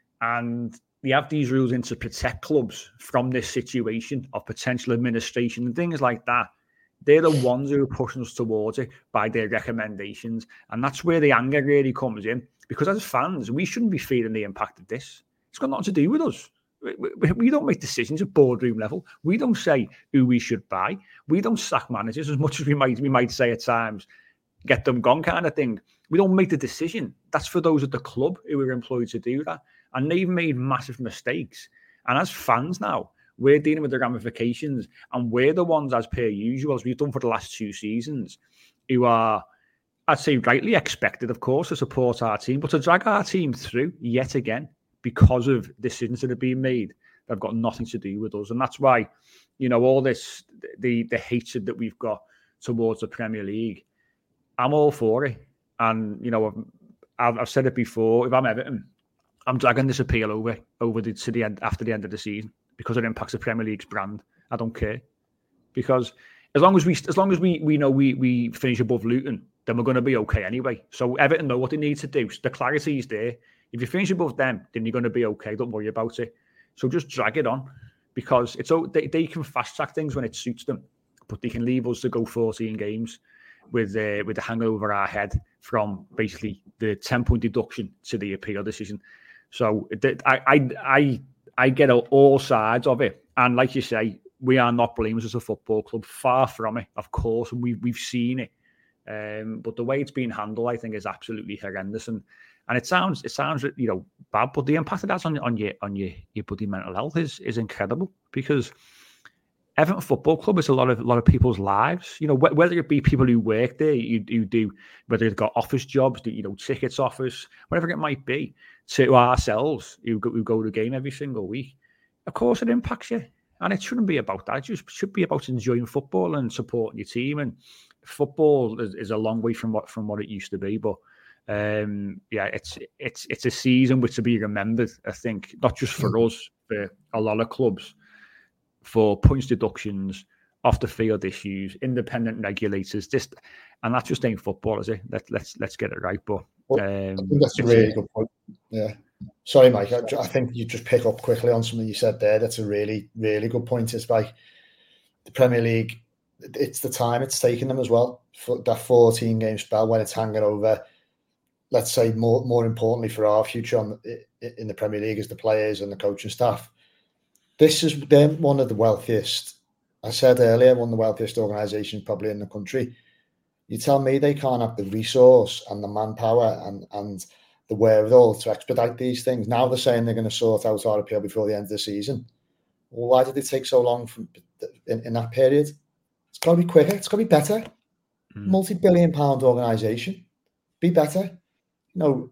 and they have these rules in to protect clubs from this situation of potential administration and things like that. They're the ones who are pushing us towards it by their recommendations. And that's where the anger really comes in. Because as fans, we shouldn't be feeling the impact of this. It's got nothing to do with us. We, we don't make decisions at boardroom level. We don't say who we should buy. We don't sack managers as much as we might we might say at times, get them gone kind of thing. We don't make the decision. That's for those at the club who are employed to do that. And they've made massive mistakes. And as fans now, we're dealing with the ramifications, and we're the ones, as per usual, as we've done for the last two seasons, who are, I'd say, rightly expected, of course, to support our team, but to drag our team through yet again because of decisions that have been made that have got nothing to do with us. And that's why, you know, all this, the the hatred that we've got towards the Premier League, I'm all for it. And, you know, I've, I've said it before, if I'm Everton, I'm dragging this appeal over over the, to the end, after the end of the season, because it impacts the Premier League's brand. I don't care. Because as long as we as long as we we know we we finish above Luton, then we're going to be okay anyway. So Everton know what they need to do. The clarity is there. If you finish above them, then you're going to be okay. Don't worry about it. So just drag it on, because it's they, they can fast track things when it suits them, but they can leave us to go fourteen games with uh, with the hangover over our head from basically the ten point deduction to the appeal decision. So I I I, I get all sides of it, and like you say, we are not blameless as a football club. Far from it, of course, and we we've seen it. Um, but the way it's being handled, I think, is absolutely horrendous. And and it sounds it sounds you know bad, but the impact it has on on your on your your bloody mental health is is incredible, because Everton Football Club is a lot of a lot of people's lives. You know, wh- whether it be people who work there, you, you do, whether they've got office jobs, you know, tickets office, whatever it might be, to ourselves who go, who go to the game every single week. Of course, it impacts you, and it shouldn't be about that. It just should be about enjoying football and supporting your team. And football is, is a long way from what from what it used to be, but. Um, yeah, it's it's it's a season which to be remembered. I think not just for us, for a lot of clubs, for points deductions, off the field issues, independent regulators. This and that just ain't football, is it? Let's let's let's get it right. But um, I think that's a really good point. Yeah, sorry, Mike. I, I think you just pick up quickly on something you said there. That's a really really good point. It's like the Premier League. It's the time it's taking them as well for that fourteen game spell when it's hanging over. Let's say more more importantly for our future on, in the Premier League is the players and the coaching staff. This is them one of the wealthiest, I said earlier, one of the wealthiest organisations probably in the country. You tell me they can't have the resource and the manpower and, and the wherewithal to expedite these things. Now they're saying they're going to sort out our appeal before the end of the season. Well, why did it take so long from, in, in that period? It's got to be quicker. It's got to be better. Mm. Multi-billion pound organisation. Be better. No,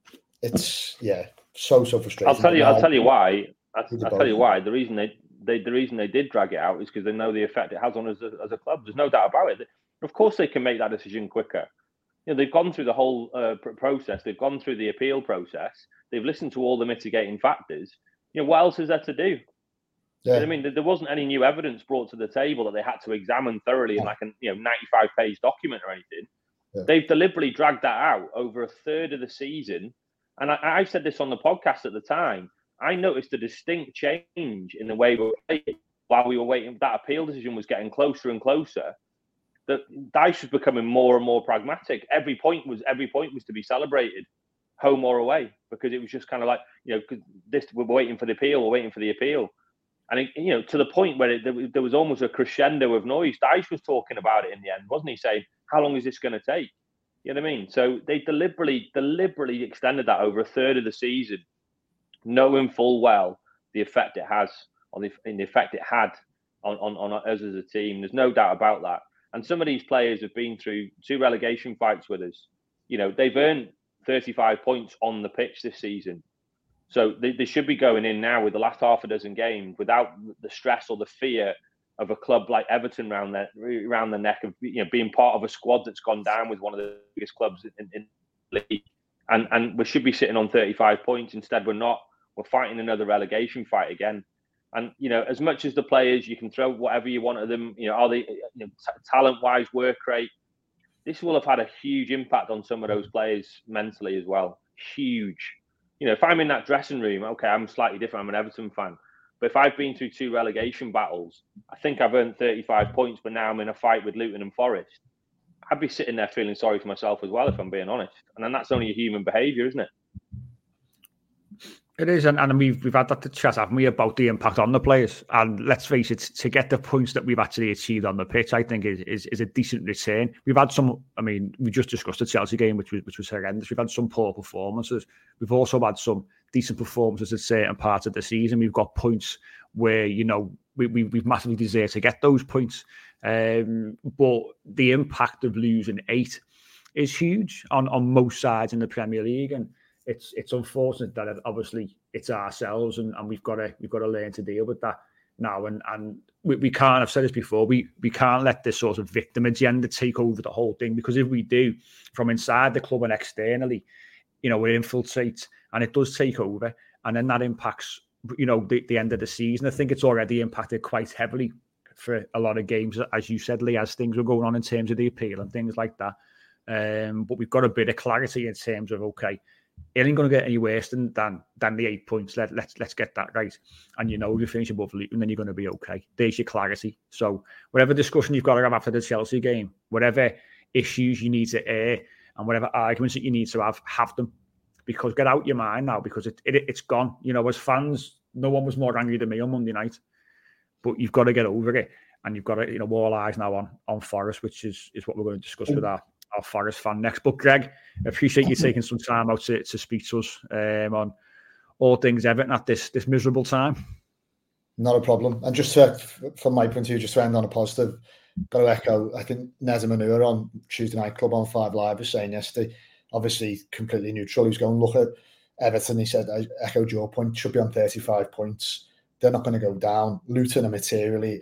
it's yeah, so so frustrating. I'll tell you. I'll tell you why. I'll, I'll tell you why. The reason they, they the reason they did drag it out is because they know the effect it has on us as, as a club. There's no doubt about it. Of course, they can make that decision quicker. You know, they've gone through the whole uh, process. They've gone through the appeal process. They've listened to all the mitigating factors. You know, what else is there to do? Yeah. You know I mean, there wasn't any new evidence brought to the table that they had to examine thoroughly in like a you know ninety-five page document or anything. Yeah. They've deliberately dragged that out over a third of the season. And I, I said this on the podcast at the time. I noticed a distinct change in the way we were playing while we were waiting. That appeal decision was getting closer and closer. That Dyche was becoming more and more pragmatic. Every point was every point was to be celebrated, home or away, because it was just kind of like, you know, cause this we're waiting for the appeal, we're waiting for the appeal. And, it, you know, to the point where it, there, there was almost a crescendo of noise. Dyche was talking about it in the end, wasn't he? Saying, how long is this going to take? You know what I mean? So they deliberately, deliberately extended that over a third of the season, knowing full well the effect it has on the, in the effect it had on, on, on us as a team. There's no doubt about that. And some of these players have been through two relegation fights with us. You know, they've earned thirty-five points on the pitch this season. So they, they should be going in now with the last half a dozen games without the stress or the fear of a club like Everton around their around the neck of, you know, being part of a squad that's gone down with one of the biggest clubs in, in the league. And and we should be sitting on thirty-five points. Instead, we're not. We're fighting another relegation fight again. And, you know, as much as the players, you can throw whatever you want at them, you know, are they, you know, t- talent-wise, work rate, this will have had a huge impact on some of those players mentally as well. Huge. You know, if I'm in that dressing room, okay, I'm slightly different. I'm an Everton fan. But if I've been through two relegation battles, I think I've earned thirty-five points, but now I'm in a fight with Luton and Forest, I'd be sitting there feeling sorry for myself as well, if I'm being honest. And then that's only a human behaviour, isn't it? It is, and, and we've we've had that chat, haven't we, about the impact on the players. And let's face it, to get the points that we've actually achieved on the pitch, I think is is, is a decent return. We've had some, I mean, we just discussed the Chelsea game, which was which was horrendous. We've had some poor performances. We've also had some decent performances at certain parts of the season. We've got points where, you know, we, we we've massively deserved to get those points. Um, but the impact of losing eight is huge on on most sides in the Premier League, and It's it's unfortunate that it, obviously it's ourselves, and, and we've got to we've got to learn to deal with that now. And and we, we can't. I've said this before. We we can't let this sort of victim agenda take over the whole thing, because if we do, from inside the club and externally, you know, it infiltrates and it does take over, and then that impacts, you know, the, the end of the season. I think it's already impacted quite heavily for a lot of games, as you said, Lee, as things were going on in terms of the appeal and things like that. Um, but we've got a bit of clarity in terms of, okay, it ain't going to get any worse than, than than the eight points. Let, let's let's get that right. And, you know, if you finish above Luton, then you're going to be okay. There's your clarity. So whatever discussion you've got to have after the Chelsea game, whatever issues you need to air and whatever arguments that you need to have, have them. Because get out your mind now, because it, it it's gone. You know, as fans, no one was more angry than me on Monday night. But you've got to get over it. And you've got to, you know, all eyes now on, on Forest, which is, is what we're going to discuss with our our Forest fan next. But Greg, I appreciate you taking some time out to, to speak to us um, on all things Everton at this this miserable time. Not a problem. And just to, from my point of view, just to end on a positive, got to echo, I think Nezza Manure on Tuesday Night Club on Five Live was saying yesterday, obviously completely neutral, he was going, look at Everton, he said, I echoed your point, should be on thirty-five points. They're not going to go down. Luton are materially,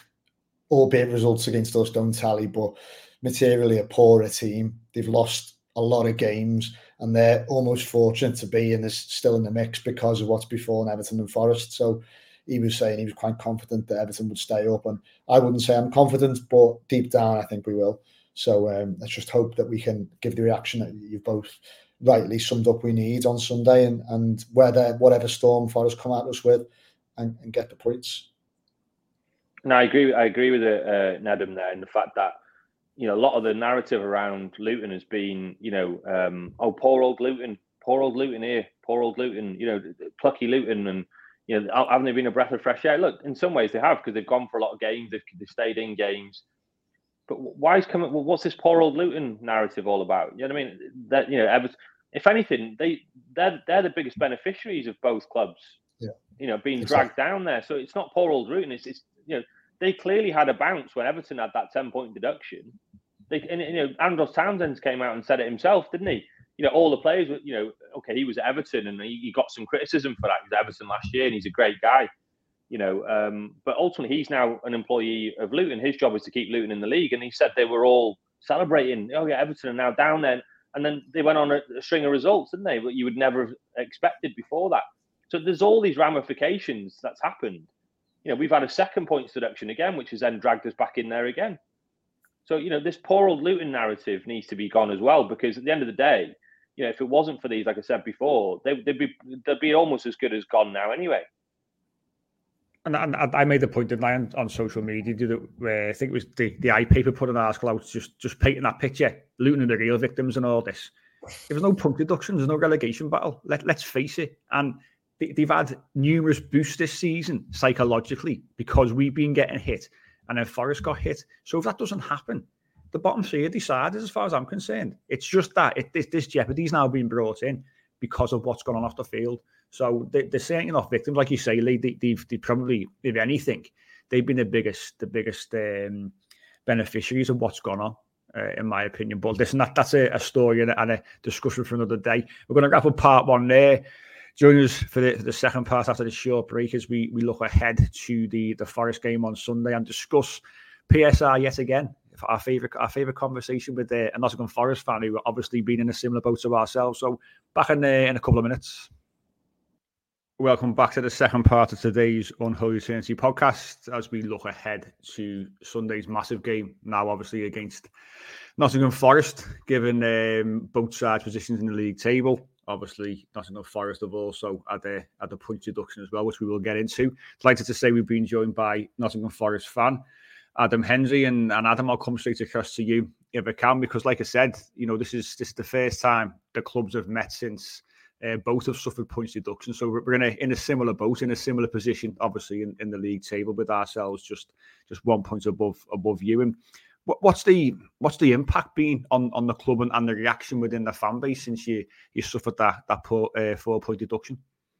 albeit results against us don't tally, but materially a poorer team. They've lost a lot of games, and they're almost fortunate to be in this, still in the mix because of what's before Everton and Forest. So he was saying he was quite confident that Everton would stay up, and I wouldn't say I'm confident, but deep down I think we will. So um, let's just hope that we can give the reaction that you've both rightly summed up we need on Sunday, and and whether whatever storm Forest come at us with, and, and get the points. No, I agree. I agree with it, uh, Nedum there, in the fact that, you know, a lot of the narrative around Luton has been, you know, um, oh, poor old Luton, poor old Luton here, poor old Luton, you know, plucky Luton, and, you know, haven't they been a breath of fresh air? Look, in some ways they have, because they've gone for a lot of games, they've, they've stayed in games. But why is coming? Well, what's this poor old Luton narrative all about? You know what I mean? That, you know, Everton, if anything, they they're they're the biggest beneficiaries of both clubs. Yeah. You know, being exactly. dragged down there. So it's not poor old Luton. It's it's you know, they clearly had a bounce when Everton had that ten point deduction. They, and, you know, Andros Townsend came out and said it himself, didn't he? You know, all the players were, you know, okay, he was at Everton and he, he got some criticism for that. He was at Everton last year and he's a great guy, you know. Um, but ultimately, he's now an employee of Luton. His job is to keep Luton in the league. And he said they were all celebrating, oh, yeah, Everton are now down there. And then they went on a, a string of results, didn't they? What you would never have expected before that. So there's all these ramifications that's happened. You know, we've had a second points deduction again, which has then dragged us back in there again. So, you know, this poor old Luton narrative needs to be gone as well, because at the end of the day, you know, if it wasn't for these, like I said before, they, they'd be they'd be almost as good as gone now anyway. And, and I made the point, didn't I, on, on social media, did it, where I think it was the, the iPaper put an article out just, just painting that picture, Luton are the real victims and all this. There was no point deduction, there's no relegation battle. Let, let's face it. And they, they've had numerous boosts this season, psychologically, because we've been getting hit and then Forest got hit. So if that doesn't happen, the bottom three are decided as far as I'm concerned. It's just that it, this, this jeopardy is now being brought in because of what's going on off the field. So they, they're certainly not victims, like you say, Lee. They, they've, they probably, if anything, they've been the biggest, the biggest um, beneficiaries of what's gone on, uh, in my opinion. But listen, that, that's a, a story and a, and a discussion for another day. We're going to wrap up part one there. Join us for the, for the second part after this short break as we, we look ahead to the, the Forest game on Sunday and discuss P S R yet again. Our favourite our favourite conversation with uh, a Nottingham Forest fan who obviously been in a similar boat to ourselves. So back in, uh, in a couple of minutes. Welcome back to the second part of today's Unholy Trinity podcast as we look ahead to Sunday's massive game, now obviously against Nottingham Forest, given um, both sides' positions in the league table. Obviously, Nottingham Forest have also had a, had a point deduction as well, which we will get into. Delighted to say we've been joined by Nottingham Forest fan Adam Henry, and, and Adam, I'll come straight across to you if I can, because like I said, you know, this is this is the first time the clubs have met since Uh, both have suffered points deduction, so we're in a in a similar boat, in a similar position, obviously in, in the league table, with ourselves just just one point above above you. And what, what's the what's the impact been on, on the club and, and the reaction within the fan base since you you suffered that that poor, uh, four point deduction?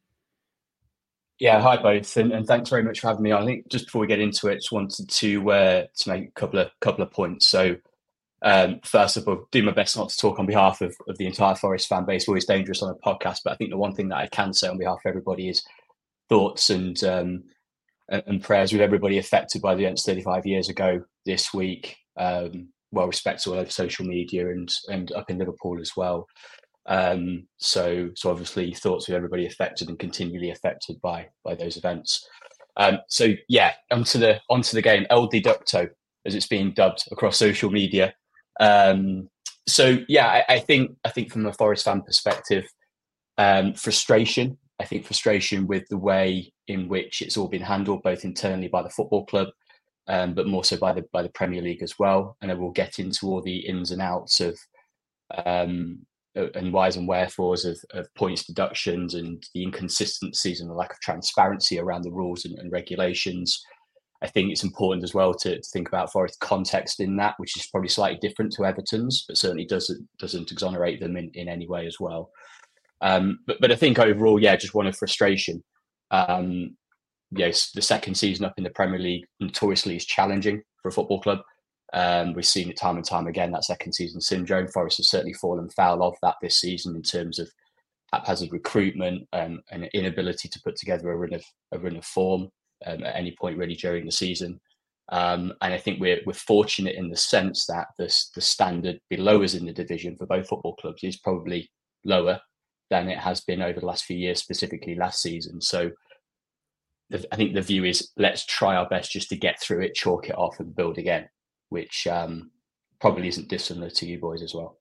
Yeah, hi both, and, and thanks very much for having me on. I think just before we get into it, just wanted to uh, to make a couple of couple of points. So. Um, first of all, do my best not to talk on behalf of, of the entire Forest fan base. Always dangerous on a podcast, but I think the one thing that I can say on behalf of everybody is thoughts and um, and, and prayers with everybody affected by the events thirty-five years ago this week. Um, well respected all over social media and and up in Liverpool as well. Um, so so obviously thoughts with everybody affected and continually affected by by those events. Um, so yeah, onto the onto the game. El Deducto, as it's being dubbed across social media. Um, so yeah, I, I think I think from a Forest fan perspective, um, frustration. I think frustration with the way in which it's all been handled, both internally by the football club, um, but more so by the by the Premier League as well. And then we'll get into all the ins and outs of um, and whys and wherefores of, of points deductions and the inconsistencies and the lack of transparency around the rules and, and regulations. I think it's important as well to, to think about Forest context in that, which is probably slightly different to Everton's, but certainly doesn't doesn't exonerate them in, in any way as well. Um, but but I think overall, yeah, just one of frustration. Um, yes, the second season up in the Premier League notoriously is challenging for a football club. Um, we've seen it time and time again, that second season syndrome. Forest has certainly fallen foul of that this season in terms of haphazard recruitment um, and an inability to put together a run of a run of form. Um, at any point really during the season, um, and I think we're we're fortunate in the sense that the the standard below us in the division for both football clubs is probably lower than it has been over the last few years, specifically last season. So the, I think the view is let's try our best just to get through it, chalk it off, and build again, which um, probably isn't dissimilar to you boys as well.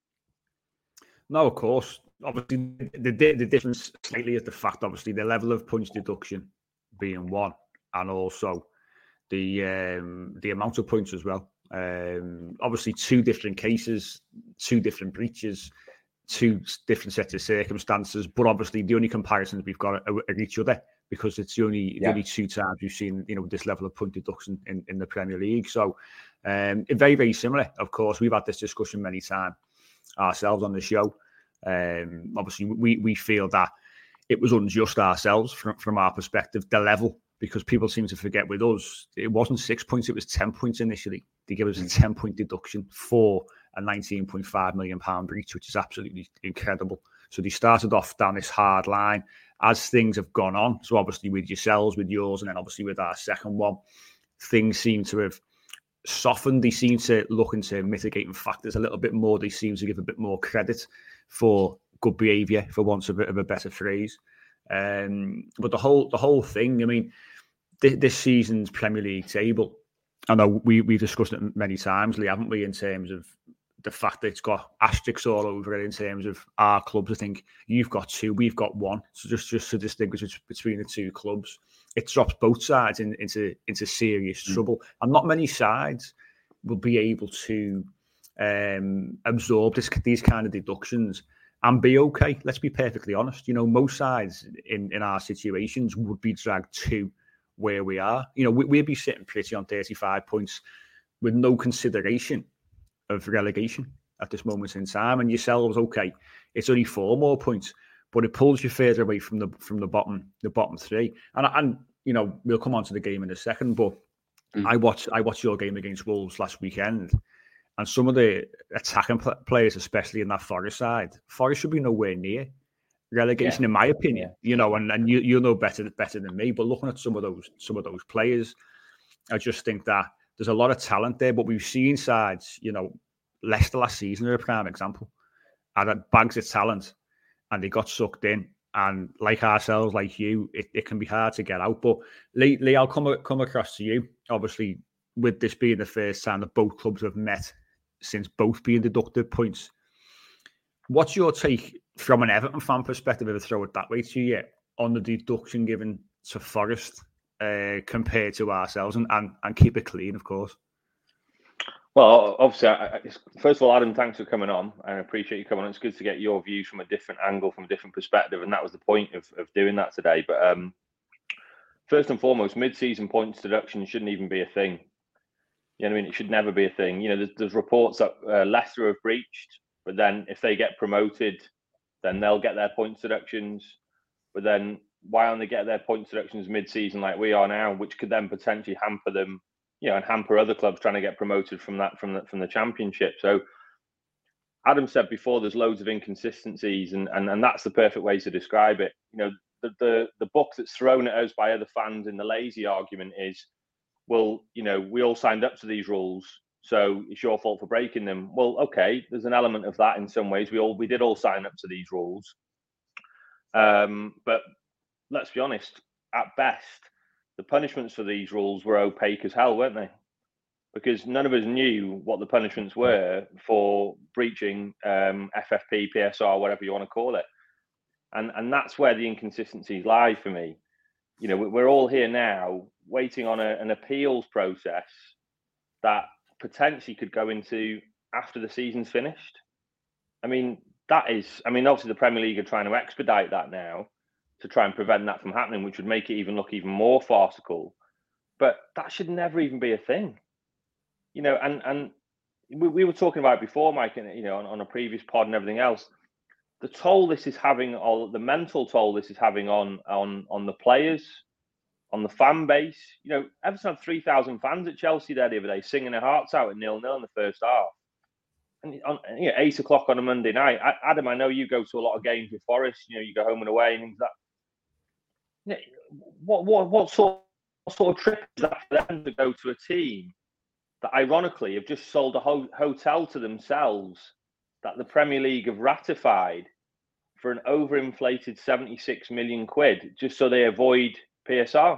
No, of course. Obviously, the the difference slightly is the fact, obviously, the level of points deduction being one, and also the um, the amount of points as well. Um, obviously, two different cases, two different breaches, two different sets of circumstances. But obviously, the only comparisons we've got are, are each other, because it's the only, yeah. the only two times we've seen, you know, this level of point deduction in, in the Premier League. So, um, very very similar. Of course, we've had this discussion many times ourselves on the show. Um, obviously, we we feel that it was unjust ourselves from, from our perspective, the level, because people seem to forget with us, it wasn't six points, it was ten points initially. They gave us a ten-point deduction for a nineteen point five million pounds breach, which is absolutely incredible. So they started off down this hard line as things have gone on. So obviously with yourselves, with yours, and then obviously with our second one, things seem to have softened. They seem to look into mitigating factors a little bit more. They seem to give a bit more credit for good behaviour, for want of a, of a better phrase. Um, but the whole the whole thing, I mean, th- this season's Premier League table, I know we we've discussed it many times, Lee, haven't we? In terms of the fact that it's got asterisks all over it. In terms of our clubs, I think you've got two, we've got one. So just just to distinguish between the two clubs, it drops both sides in, into into serious mm. trouble, and not many sides will be able to um, absorb this, these kind of deductions and be okay. Let's be perfectly honest. You know, most sides in, in our situations would be dragged to where we are. You know, we, we'd be sitting pretty on thirty-five points with no consideration of relegation at this moment in time. And yourselves, okay, it's only four more points, but it pulls you further away from the from the bottom the bottom three. And and you know, we'll come on to the game in a second, but mm. I watched I watched your game against Wolves last weekend. And some of the attacking pl- players, especially in that Forest side, Forest should be nowhere near relegation, yeah. in my opinion. Yeah. You know, and, and you you know better better than me. But looking at some of those some of those players, I just think that there's a lot of talent there. But we've seen sides, you know, Leicester last season are a prime example, had bags of talent, and they got sucked in. And like ourselves, like you, it, it can be hard to get out. But Lee, Lee, I'll come come across to you. Obviously, with this being the first time that both clubs have met since both being deducted points. What's your take from an Everton fan perspective, if I throw it that way to you, on the deduction given to Forest uh, compared to ourselves, and, and, and keep it clean, of course? Well, obviously, I, I, first of all, Adam, thanks for coming on. I appreciate you coming on. It's good to get your views from a different angle, from a different perspective, and that was the point of, of doing that today. But um, first and foremost, mid-season points deduction shouldn't even be a thing. You know what I mean? It should never be a thing. You know, there's, there's reports that uh, Leicester have breached, but then if they get promoted, then they'll get their points deductions. But then why aren't they get their points deductions mid-season like we are now, which could then potentially hamper them, you know, and hamper other clubs trying to get promoted from that from the from the Championship. So Adam said before, there's loads of inconsistencies, and and, and that's the perfect way to describe it. You know, the, the the book that's thrown at us by other fans in the lazy argument is, well, you know, we all signed up to these rules, so it's your fault for breaking them. Well, okay, there's an element of that in some ways. We all we did all sign up to these rules, um, but let's be honest. At best, the punishments for these rules were opaque as hell, weren't they? Because none of us knew what the punishments were for breaching um, F F P, P S R, whatever you want to call it, and and that's where the inconsistencies lie for me. You know, we're all here now waiting on a, an appeals process that potentially could go into after the season's finished. I mean, that is, I mean, obviously the Premier League are trying to expedite that now to try and prevent that from happening, which would make it even look even more farcical. But that should never even be a thing. You know, and, and we, we were talking about it before, Mike, and, you know, on, on a previous pod and everything else. The toll this is having, or the mental toll this is having on on on the players, on the fan base. You know, Everton had three thousand fans at Chelsea there the other day, singing their hearts out at nil nil in the first half. And on, you know, eight o'clock on a Monday night. I, Adam, I know you go to a lot of games with Forest. You know, you go home and away and things like that. You know, what what what sort what sort of trip is that for them to go to a team that, ironically, have just sold a ho- hotel to themselves that the Premier League have ratified for an overinflated seventy-six million quid, just so they avoid P S R.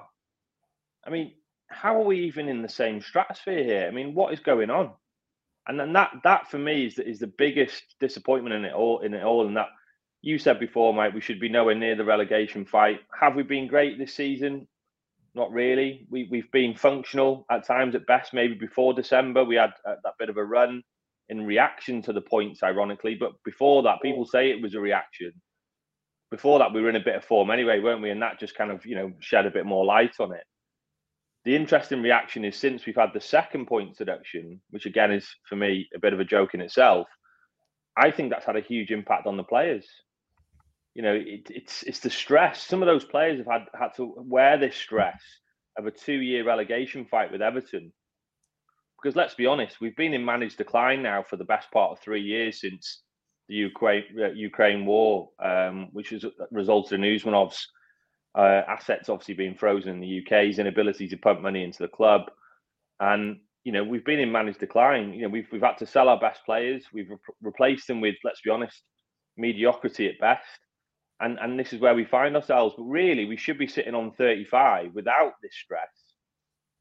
I mean, how are we even in the same stratosphere here? I mean, what is going on? And then that, that for me is the, is the biggest disappointment in it all. In it all, and that you said before, Mike, we should be nowhere near the relegation fight. Have we been great this season? Not really. We we've been functional at times at best. Maybe before December, we had uh, that bit of a run in reaction to the points, ironically. But before that, people say it was a reaction. Before that, we were in a bit of form anyway, weren't we? And that just kind of, you know, shed a bit more light on it. The interesting reaction is since we've had the second point deduction, which again is, for me, a bit of a joke in itself, I think that's had a huge impact on the players. You know, it, it's it's the stress. Some of those players have had, had to wear this stress of a two-year relegation fight with Everton. Because let's be honest, we've been in managed decline now for the best part of three years since the Ukraine uh, Ukraine war, um, which has resulted in Usmanov's uh, assets obviously being frozen in the U K, his inability to pump money into the club, and you know we've been in managed decline. You know we've we've had to sell our best players. We've re- replaced them with, let's be honest, mediocrity at best, and and this is where we find ourselves. But really, we should be sitting on thirty-five without this stress.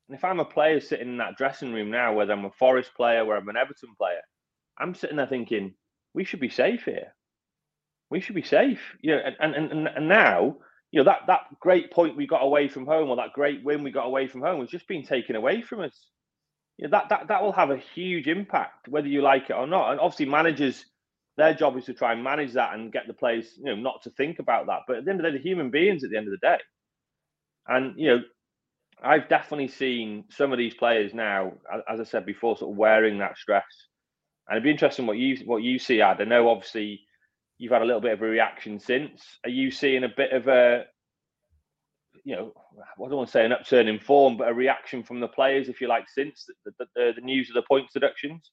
And if I'm a player sitting in that dressing room now, whether I'm a Forest player, whether I'm an Everton player, I'm sitting there thinking, we should be safe here. We should be safe. You know, and, and, and, and now, you know, that, that great point we got away from home, or that great win we got away from home, was just being taken away from us. You know, that, that, that will have a huge impact, whether you like it or not. And obviously managers, their job is to try and manage that and get the players, you know, not to think about that. But at the end of the day, the human beings at the end of the day. And, you know, I've definitely seen some of these players now, as I said before, sort of wearing that stress. And it'd be interesting what you what you see, Ad. I know obviously you've had a little bit of a reaction since. Are you seeing a bit of a, you know, I don't want to say an upturn in form, but a reaction from the players, if you like, since the, the, the, the news of the points deductions?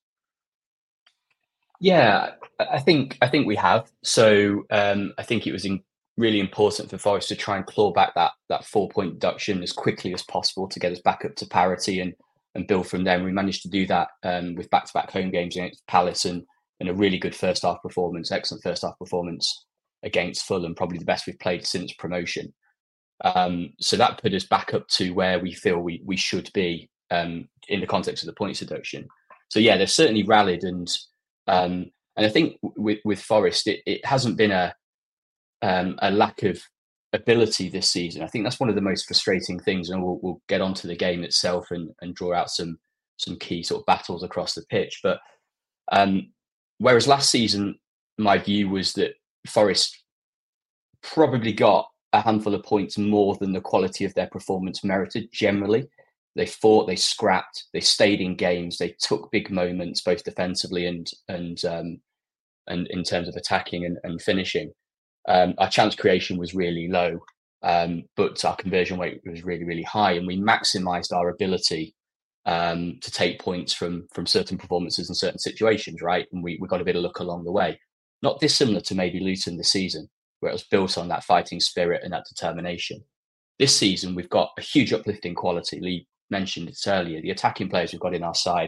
Yeah, I think I think we have. So um, I think it was in, really important for Forest to try and claw back that that four point deduction as quickly as possible to get us back up to parity and and build from there. And we managed to do that um, with back to back home games against Palace and, and a really good first half performance, excellent first half performance against Fulham, probably the best we've played since promotion. Um, so that put us back up to where we feel we we should be um, in the context of the points deduction. So yeah, they've certainly rallied, and um, and I think with with Forest, it, it hasn't been a um, a lack of ability this season. I think that's one of the most frustrating things, and we'll, we'll get onto the game itself and, and draw out some some key sort of battles across the pitch. But um, whereas last season, my view was that Forest probably got a handful of points more than the quality of their performance merited generally. They fought, they scrapped, they stayed in games, they took big moments, both defensively and and um, and in terms of attacking and, and finishing. Um, our chance creation was really low, um, but our conversion rate was really, really high, and we maximised our ability um, to take points from from certain performances in certain situations, right? And we, we got a bit of luck along the way. Not dissimilar to maybe Luton this season, where it was built on that fighting spirit and that determination. This season, we've got a huge uplift in quality. Lee mentioned it earlier. The attacking players we've got in our side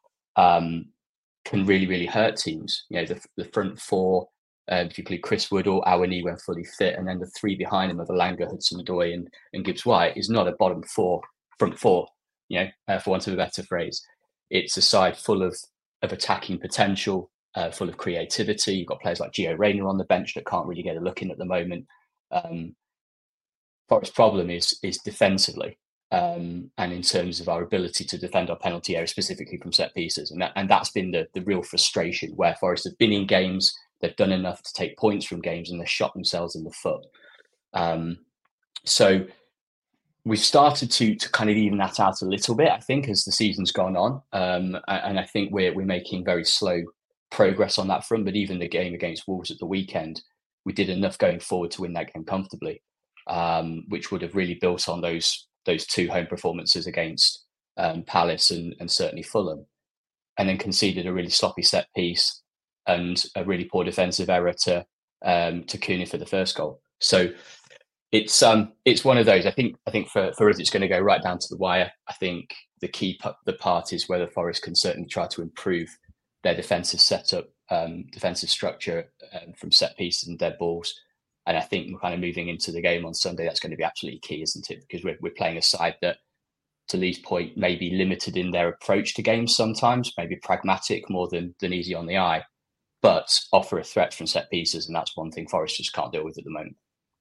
um, can really, really hurt teams. You know, the, the front four, uh, particularly Chris Woodall, Awani when fully fit, and then the three behind him of Elanga, Hudson-Odoi and, and Gibbs-White is not a bottom four, front four, you know, uh, for want of a better phrase. It's a side full of, of attacking potential, uh, full of creativity. You've got players like Gio Reyna on the bench that can't really get a look in at the moment. Um, Forest's problem is is defensively. Um, and in terms of our ability to defend our penalty area, specifically from set pieces. And, that, and that's been the, the real frustration, where Forest have been in games, they've done enough to take points from games, and they've shot themselves in the foot. Um, so we've started to to kind of even that out a little bit, I think, as the season's gone on. Um, and I think we're, we're making very slow progress on that front. But even the game against Wolves at the weekend, we did enough going forward to win that game comfortably, um, which would have really built on those those two home performances against um, Palace and, and certainly Fulham, and then conceded a really sloppy set piece and a really poor defensive error to um, to Cooney for the first goal. So it's um it's one of those. I think I think for, for us it's going to go right down to the wire. I think the key p- the part is whether Forest can certainly try to improve their defensive setup, um, defensive structure um, from set pieces and dead balls. And I think we're kind of moving into the game on Sunday. That's going to be absolutely key, isn't it? Because we're we're playing a side that, to Lee's point, may be limited in their approach to games sometimes, maybe pragmatic more than than easy on the eye, but offer a threat from set pieces, and that's one thing Forest just can't deal with at the moment.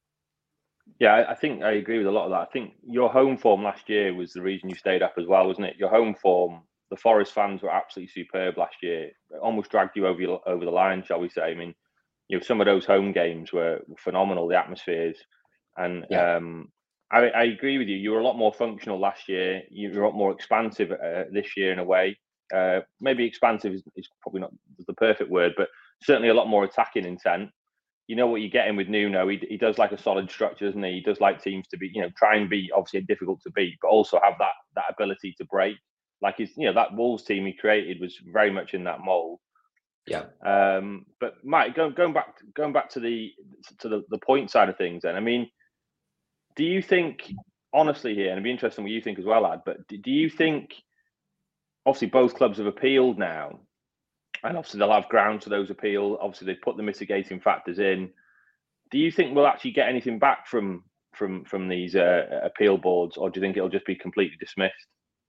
Yeah, I think I agree with a lot of that. I think your home form last year was the reason you stayed up as well, wasn't it? Your home form, the Forest fans were absolutely superb last year. It almost dragged you over your, over the line, shall we say? I mean, you know, some of those home games were phenomenal, the atmospheres. And yeah. um, I, I agree with you. You were a lot more functional last year. You were a lot more expansive uh, this year in a way. Uh, maybe expansive is, is probably not the perfect word, but certainly a lot more attacking intent. You know what you're getting with Nuno. He, he does like a solid structure, doesn't he? He does like teams to be, you know, try and be obviously difficult to beat, but also have that that ability to break. Like his, you know, that Wolves team he created was very much in that mold. Yeah. Um, but Mike, going going back going back to the to the, the point side of things, then I mean, do you think honestly here, and it'd be interesting what you think as well, Ad, but do, do you think obviously both clubs have appealed now, and obviously they'll have grounds for those appeals. Obviously they've put the mitigating factors in. Do you think we'll actually get anything back from from from these uh, appeal boards, or do you think it'll just be completely dismissed?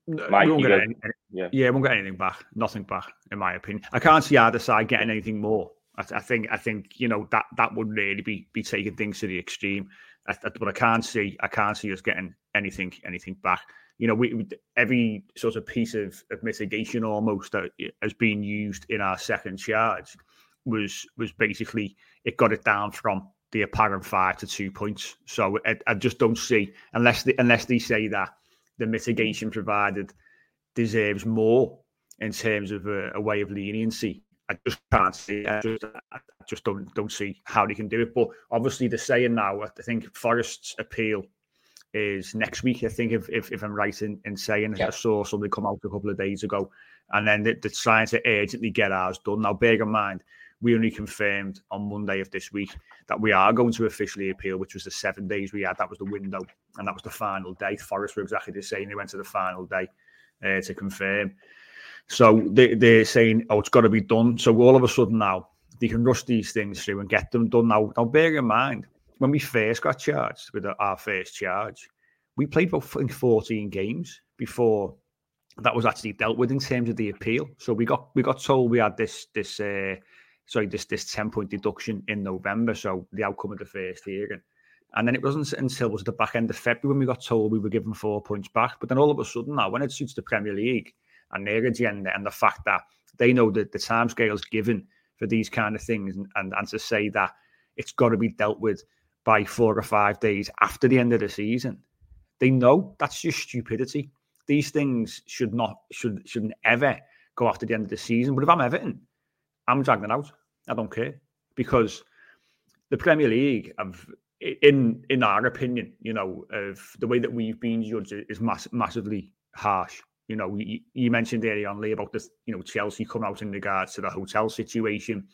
Mike, we won't you get go- any, any- yeah. yeah, we won't get anything back. Nothing back, in my opinion. I can't see either side getting anything more. I, I think, I think, you know, that that would really be be taking things to the extreme. I, I, but I can't see, I can't see us getting anything, anything back. You know, we, we every sort of piece of, of mitigation almost that has been used in our second charge was was basically it got it down from the apparent five to two points. So I, I just don't see unless they, unless they say that the mitigation provided deserves more in terms of a, a way of leniency. I just can't see. I just, I just don't don't see how they can do it. But obviously, they're saying now. I think Forest's appeal is next week. I think if if, if I'm right in, in saying, yeah. I saw something come out a couple of days ago, and then they're, they're trying to urgently get ours done. Now, bear in mind, we only confirmed on Monday of this week that we are going to officially appeal, which was the seven days we had. That was the window, and that was the final day. Forest were exactly the same. They went to the final day uh, to confirm. So they, they're saying, oh, it's got to be done. So all of a sudden now, they can rush these things through and get them done. Now, now bear in mind, when we first got charged with our first charge, we played about fourteen games before that was actually dealt with in terms of the appeal. So we got we got told we had this this uh, sorry this this ten point deduction in November. So the outcome of the first hearing, and then it wasn't until it was the back end of February when we got told we were given four points back. But then all of a sudden now, when it suits the Premier League and their agenda and the fact that they know that the timescales given for these kind of things, and, and and to say that it's got to be dealt with by four or five days after the end of the season, they know that's just stupidity. These things should not should shouldn't ever go after the end of the season. But if I'm Everton, I'm dragging it out. I don't care, because the Premier League have, in in our opinion, you know, of the way that we've been judged is mass, massively harsh. You know, you, you mentioned earlier on, Lee, about this, you know, Chelsea come out in regards to the hotel situation.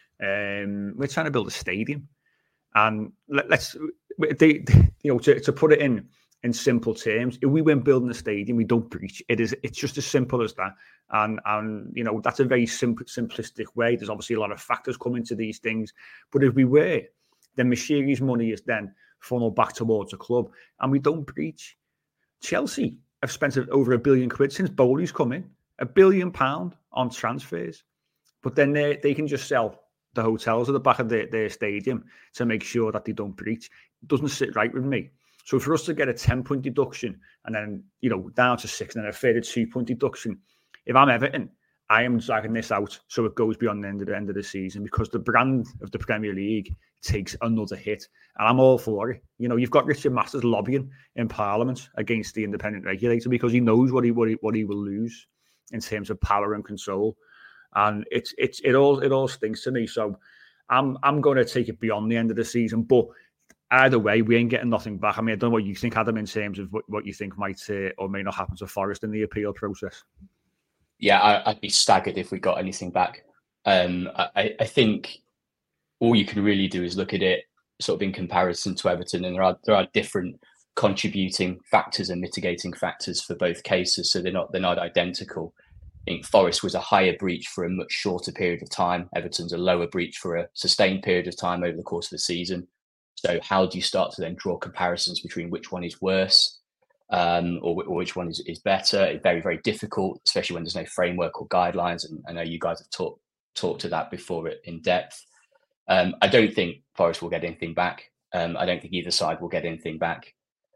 Um, we're trying to build a stadium, and let, let's, they, they, you know, to, to put it in in simple terms, if we went building a stadium, we don't breach. It is, it's just as simple as that. And and you know, that's a very simple, simplistic way. There's obviously a lot of factors come into these things, but if we were, then Moshiri's money is then funneled back towards a club, and we don't breach. Chelsea have spent over a billion quid since Bowley's come in, a billion pound on transfers, but then they they can just sell the hotels at the back of their, their stadium to make sure that they don't breach. It doesn't sit right with me. So for us to get a ten point deduction and then, you know, down to six and then a further two point deduction, if I'm Everton, I am dragging this out so it goes beyond the end of the end of the season, because the brand of the Premier League takes another hit, and I'm all for it. You know, you've got Richard Masters lobbying in Parliament against the independent regulator because he knows what he what he, what he will lose in terms of power and control, and it's it's it all it all stinks to me. So I'm I'm going to take it beyond the end of the season, but either way, we ain't getting nothing back. I mean, I don't know what you think, Adam, in terms of what, what you think might uh, or may not happen to Forest in the appeal process. Yeah, I, I'd be staggered if we got anything back. Um, I, I think all you can really do is look at it sort of in comparison to Everton, and there are there are different contributing factors and mitigating factors for both cases, so they're not they're not identical. I think Forest was a higher breach for a much shorter period of time. Everton's a lower breach for a sustained period of time over the course of the season. So how do you start to then draw comparisons between which one is worse? Um, or, or which one is, is better? It's very, very difficult, especially when there's no framework or guidelines. And I know you guys have talked talked to that before in depth. Um, I don't think Forest will get anything back. Um, I don't think either side will get anything back.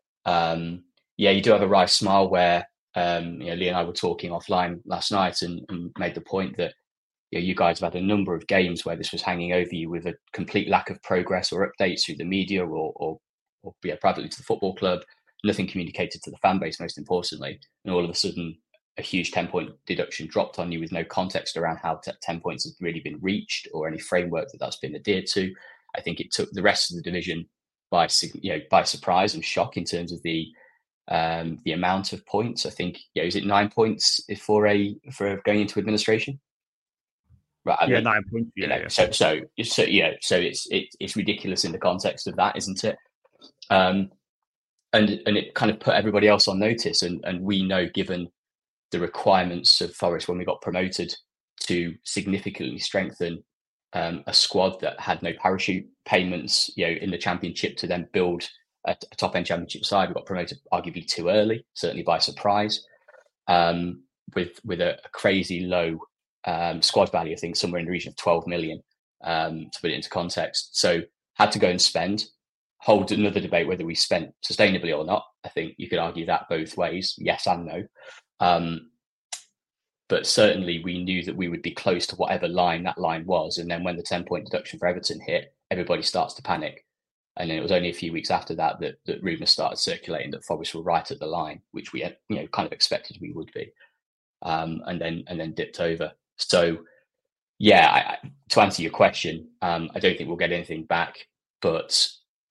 Um, yeah, you do have a wry smile where um, you know, Lee and I were talking offline last night and, and made the point that you know, you guys have had a number of games where this was hanging over you with a complete lack of progress or updates through the media or, or, or yeah, privately to the football club. Nothing communicated to the fan base, most importantly, and all of a sudden a huge ten point deduction dropped on you with no context around how t- ten points has really been reached or any framework that that's been adhered to. I think it took the rest of the division by you know by surprise and shock in terms of the um, the amount of points. I think yeah, is it nine points for a for going into administration? Right, I yeah, mean, nine points. Yeah, you know, yeah. so so so yeah, so it's it, it's ridiculous in the context of that, isn't it? Um, And and it kind of put everybody else on notice. And, and we know, given the requirements of Forest when we got promoted, to significantly strengthen um, a squad that had no parachute payments, you know, in the Championship, to then build a, a top-end Championship side. We got promoted arguably too early, certainly by surprise. um, with with a, a crazy low um, squad value, I think somewhere in the region of twelve million, um, to put it into context. So had to go and spend. Hold another debate whether we spent sustainably or not. I think you could argue that both ways, yes and no. Um, but certainly we knew that we would be close to whatever line that line was. And then when the ten-point deduction for Everton hit, everybody starts to panic. And then it was only a few weeks after that that, that rumours started circulating that Forest were right at the line, which we had, you know, kind of expected we would be, um, and then and then dipped over. So, yeah, I, I, to answer your question, um, I don't think we'll get anything back, but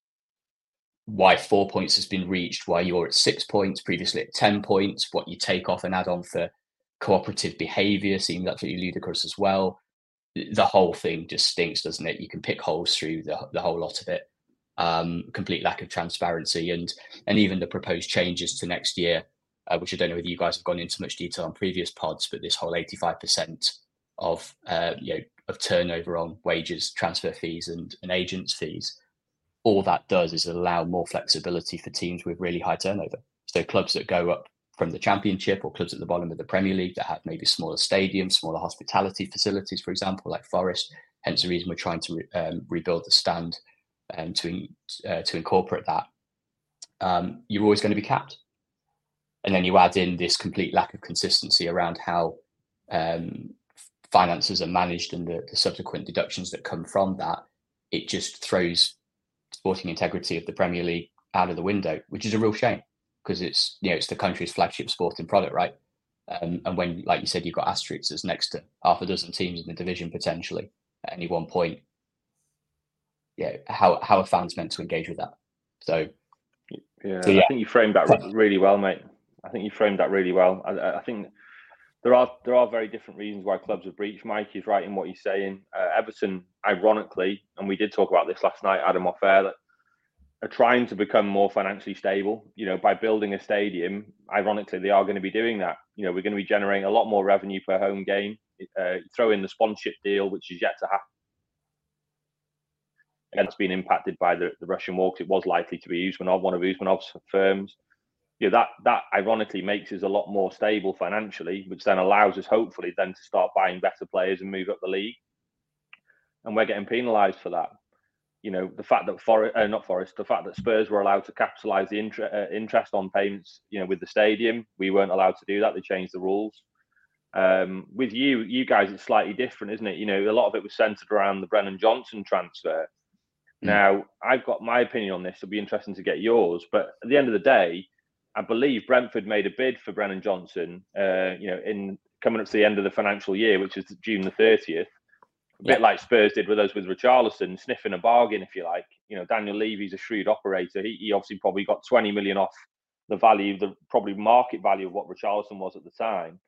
why four points has been reached, why you're at six points, previously at ten points, what you take off and add on for cooperative behaviour seems absolutely ludicrous as well. The whole thing just stinks, doesn't it? You can pick holes through the, the whole lot of it. Um, complete lack of transparency, and and even the proposed changes to next year, uh, which I don't know whether you guys have gone into much detail on previous pods, but this whole eighty-five percent of uh, you know of turnover on wages, transfer fees, and, and agents' fees. All that does is allow more flexibility for teams with really high turnover. So clubs that go up from the Championship or clubs at the bottom of the Premier League that have maybe smaller stadiums, smaller hospitality facilities, for example, like Forest. Hence the reason we're trying to re- um, rebuild the stand and to uh, to incorporate that. Um, you're always going to be capped. And then you add in this complete lack of consistency around how um, finances are managed and the, the subsequent deductions that come from that. It just throws sporting integrity of the Premier League out of the window, which is a real shame because it's, you know, it's the country's flagship sporting product, right? Um, and when, like you said, you've got asterisks next to half a dozen teams in the division potentially at any one point, yeah, how how are fans meant to engage with that? So, yeah, so, yeah. I think you framed that really well, mate. I think you framed that really well. I, I think there are there are very different reasons why clubs have breached. Mike is right in what he's saying. Uh, Everton, ironically, and we did talk about this last night, Adam, off air, that are trying to become more financially stable. You know, by building a stadium, ironically, they are going to be doing that. You know, we're going to be generating a lot more revenue per home game. Uh, throw in the sponsorship deal, which is yet to happen. And it's been impacted by the, the Russian war because it was likely to be Usmanov, one of Usmanov's firms. You know, that that ironically makes us a lot more stable financially, which then allows us hopefully then to start buying better players and move up the league. And we're getting penalised for that. You know, the fact that Forest, uh, not Forest, the fact that Spurs were allowed to capitalise the inter- uh, interest on payments, you know, with the stadium, we weren't allowed to do that. They changed the rules. Um, with you, you guys, it's slightly different, isn't it? You know, a lot of it was centred around the Brennan Johnson transfer. Mm. Now, I've got my opinion on this. It'll be interesting to get yours. But at the end of the day, I believe Brentford made a bid for Brennan Johnson, uh, you know, in coming up to the end of the financial year, which is June the thirtieth. A bit yeah. like Spurs did with us with Richarlison, sniffing a bargain, if you like. You know, Daniel Levy's a shrewd operator. He, he obviously probably got twenty million off the value, the probably market value of what Richarlison was at the time.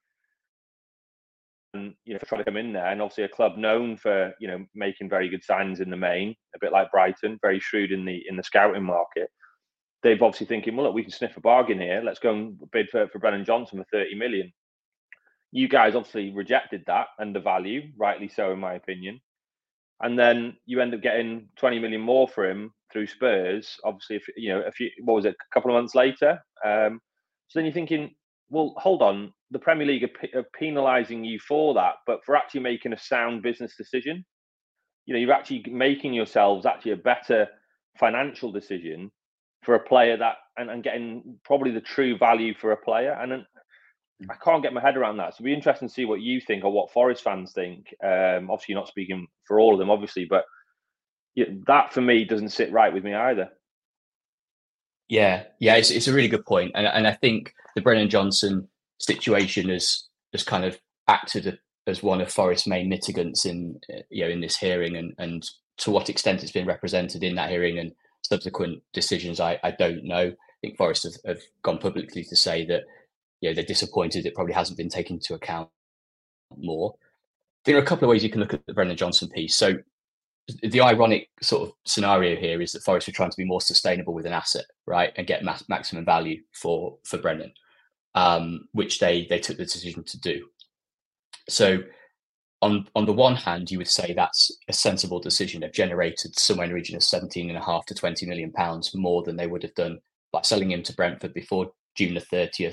And, you know, trying to come in there, and obviously a club known for, you know, making very good signings in the main, a bit like Brighton, very shrewd in the in the scouting market. They've obviously thinking, well, look, we can sniff a bargain here. Let's go and bid for, for Brennan Johnson for thirty million. You guys obviously rejected that and the value, rightly so, in my opinion. And then you end up getting twenty million more for him through Spurs. Obviously, if, you know, a few, what was it, a couple of months later? Um, so then you're thinking, well, hold on, the Premier League are, are penalising you for that, but for actually making a sound business decision. You know, you're actually making yourselves actually a better financial decision for a player that, and, and getting probably the true value for a player. And then, I can't get my head around that. So it'll be interesting to see what you think or what Forest fans think. Um, obviously, you're not speaking for all of them, obviously, but yeah, that for me doesn't sit right with me either. Yeah, yeah, it's it's a really good point, and and I think the Brennan Johnson situation has has kind of acted as one of Forest's main mitigants in you know in this hearing, and and to what extent it's been represented in that hearing and subsequent decisions, I I don't know. I think Forest have, have gone publicly to say that, you know, they're disappointed it probably hasn't been taken into account more. There are a couple of ways you can look at the Brennan Johnson piece. So the ironic sort of scenario here is that Forest were trying to be more sustainable with an asset, right, and get ma- maximum value for for Brennan, um, which they they took the decision to do. So on on the one hand, you would say that's a sensible decision. They've generated somewhere in the region of seventeen and a half to twenty million pounds more than they would have done by selling him to Brentford before June the thirtieth.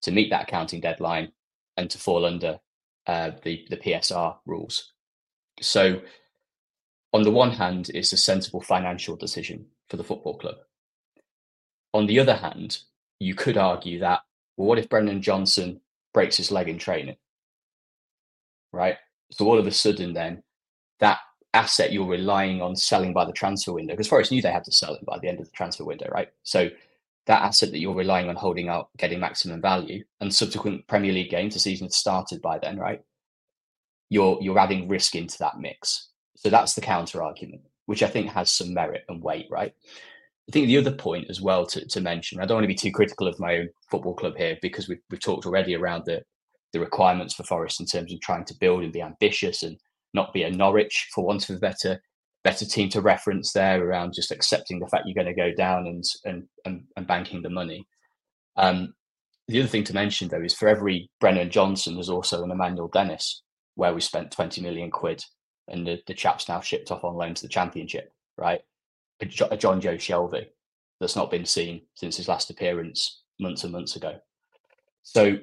to meet that accounting deadline and to fall under uh, the, the P S R rules. So on the one hand, it's a sensible financial decision for the football club. On the other hand, you could argue that, well, what if Brennan Johnson breaks his leg in training? Right? So all of a sudden then, that asset you're relying on selling by the transfer window, because Forest knew they had to sell it by the end of the transfer window, right? So that asset that you're relying on holding out, getting maximum value, and subsequent Premier League games, the season had started by then, right? You're you're adding risk into that mix. So that's the counter argument, which I think has some merit and weight, right? I think the other point as well to, to mention, I don't want to be too critical of my own football club here, because we've, we've talked already around the, the requirements for Forest in terms of trying to build and be ambitious and not be a Norwich, for want of a better better team to reference there, around just accepting the fact you're going to go down and and and, and banking the money. Um, the other thing to mention, though, is for every Brennan Johnson, there's also an Emmanuel Dennis, where we spent twenty million quid and the, the chap's now shipped off on loan to the Championship, right? A, a John Joe Shelvey that's not been seen since his last appearance months and months ago. So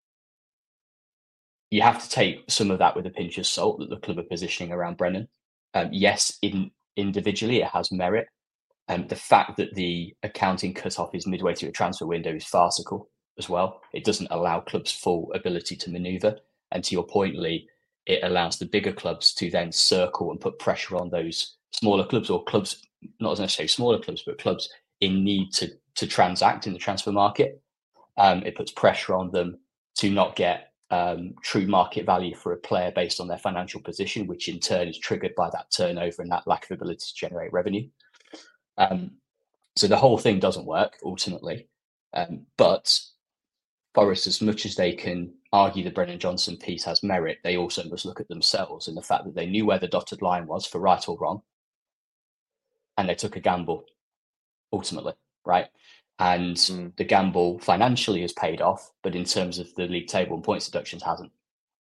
you have to take some of that with a pinch of salt that the club are positioning around Brennan. Um, yes, in, individually it has merit. And um, the fact that the accounting cut-off is midway through a transfer window is farcical as well. It doesn't allow clubs full ability to manoeuvre. And to your point, Lee, it allows the bigger clubs to then circle and put pressure on those smaller clubs, or clubs, not necessarily smaller clubs, but clubs in need to, to transact in the transfer market. Um, it puts pressure on them to not get Um, true market value for a player based on their financial position, which in turn is triggered by that turnover and that lack of ability to generate revenue. Um, so the whole thing doesn't work ultimately. Um, but Forest, as much as they can argue the Brennan Johnson piece has merit, they also must look at themselves and the fact that they knew where the dotted line was, for right or wrong, and they took a gamble ultimately, right? And mm. the gamble financially has paid off, but in terms of the league table and points deductions, hasn't.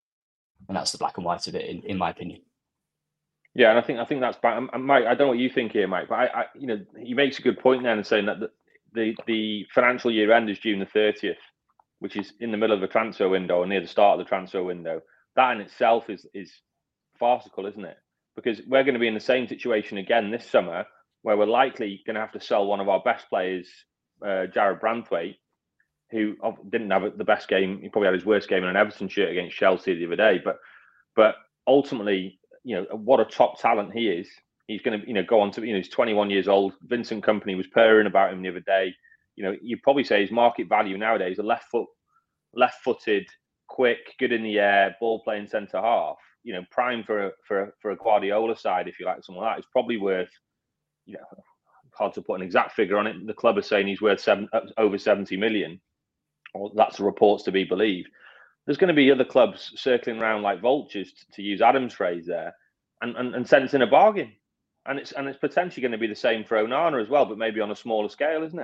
And that's the black and white of it, in, in my opinion. Yeah, and I think I think that's bad. Mike, I don't know what you think here, Mike, but I, I you know, he makes a good point then in saying that the, the the financial year end is June the thirtieth, which is in the middle of the transfer window or near the start of the transfer window. That in itself is is farcical, isn't it? Because we're going to be in the same situation again this summer, where we're likely going to have to sell one of our best players, Uh, Jared Branthwaite, who didn't have the best game. He probably had his worst game in an Everton shirt against Chelsea the other day. But but ultimately, you know, what a top talent he is. He's going to, you know, go on to, you know, he's twenty-one years old. Vincent Kompany was purring about him the other day. You know, you'd probably say his market value nowadays, a left foot, left-footed, quick, good in the air, ball playing centre half. You know, prime for a, for a, for a Guardiola side, if you like, someone like that. It's probably worth, you know, hard to put an exact figure on it. The club is saying he's worth seven, over seventy million, or that's the reports to be believed. There's going to be other clubs circling around like vultures, to, to use Adam's phrase there, and, and, and sensing a bargain. And it's and it's potentially going to be the same for Onana as well, but maybe on a smaller scale, isn't it?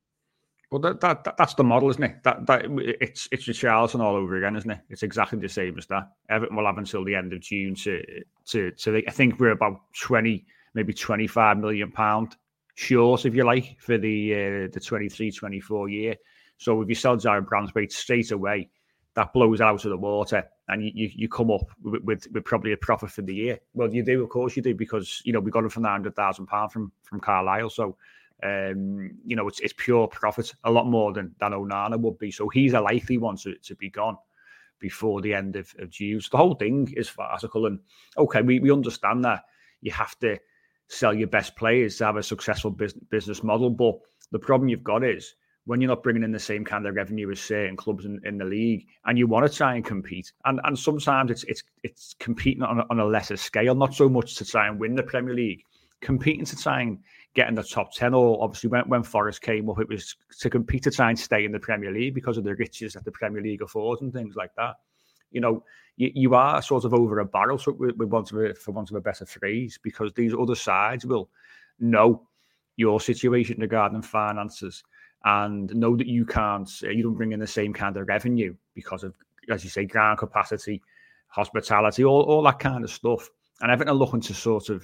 Well, that, that, that that's the model, isn't it? That that it's it's Richarlison all over again, isn't it? It's exactly the same as that. Everton will have until the end of June to to to. I think we're about twenty, maybe twenty-five million pound short, if you like, for the uh, the twenty-three twenty-four year. So if you sell Jared Branthwaite straight away, that blows out of the water, and you, you, you come up with, with with probably a profit for the year. Well, you do, of course you do, because you know we got him for nine hundred thousand pounds from from Carlisle. So um, you know it's it's pure profit, a lot more than than Onana would be. So he's a likely one to, to be gone before the end of, of June. So the whole thing is farcical, and okay, we, we understand that you have to sell your best players to have a successful business business model. But the problem you've got is when you're not bringing in the same kind of revenue as certain clubs in, in the league, and you want to try and compete, and and sometimes it's it's it's competing on a, on a lesser scale, not so much to try and win the Premier League, competing to try and get in the top ten. Or obviously when, when Forest came up, it was to compete to try and stay in the Premier League because of the riches that the Premier League affords and things like that. You know, you, you are sort of over a barrel, so we, we want to, for want of a better phrase, because these other sides will know your situation regarding finances and know that you can't, you don't bring in the same kind of revenue because of, as you say, ground capacity, hospitality, all, all that kind of stuff. And everything are looking to sort of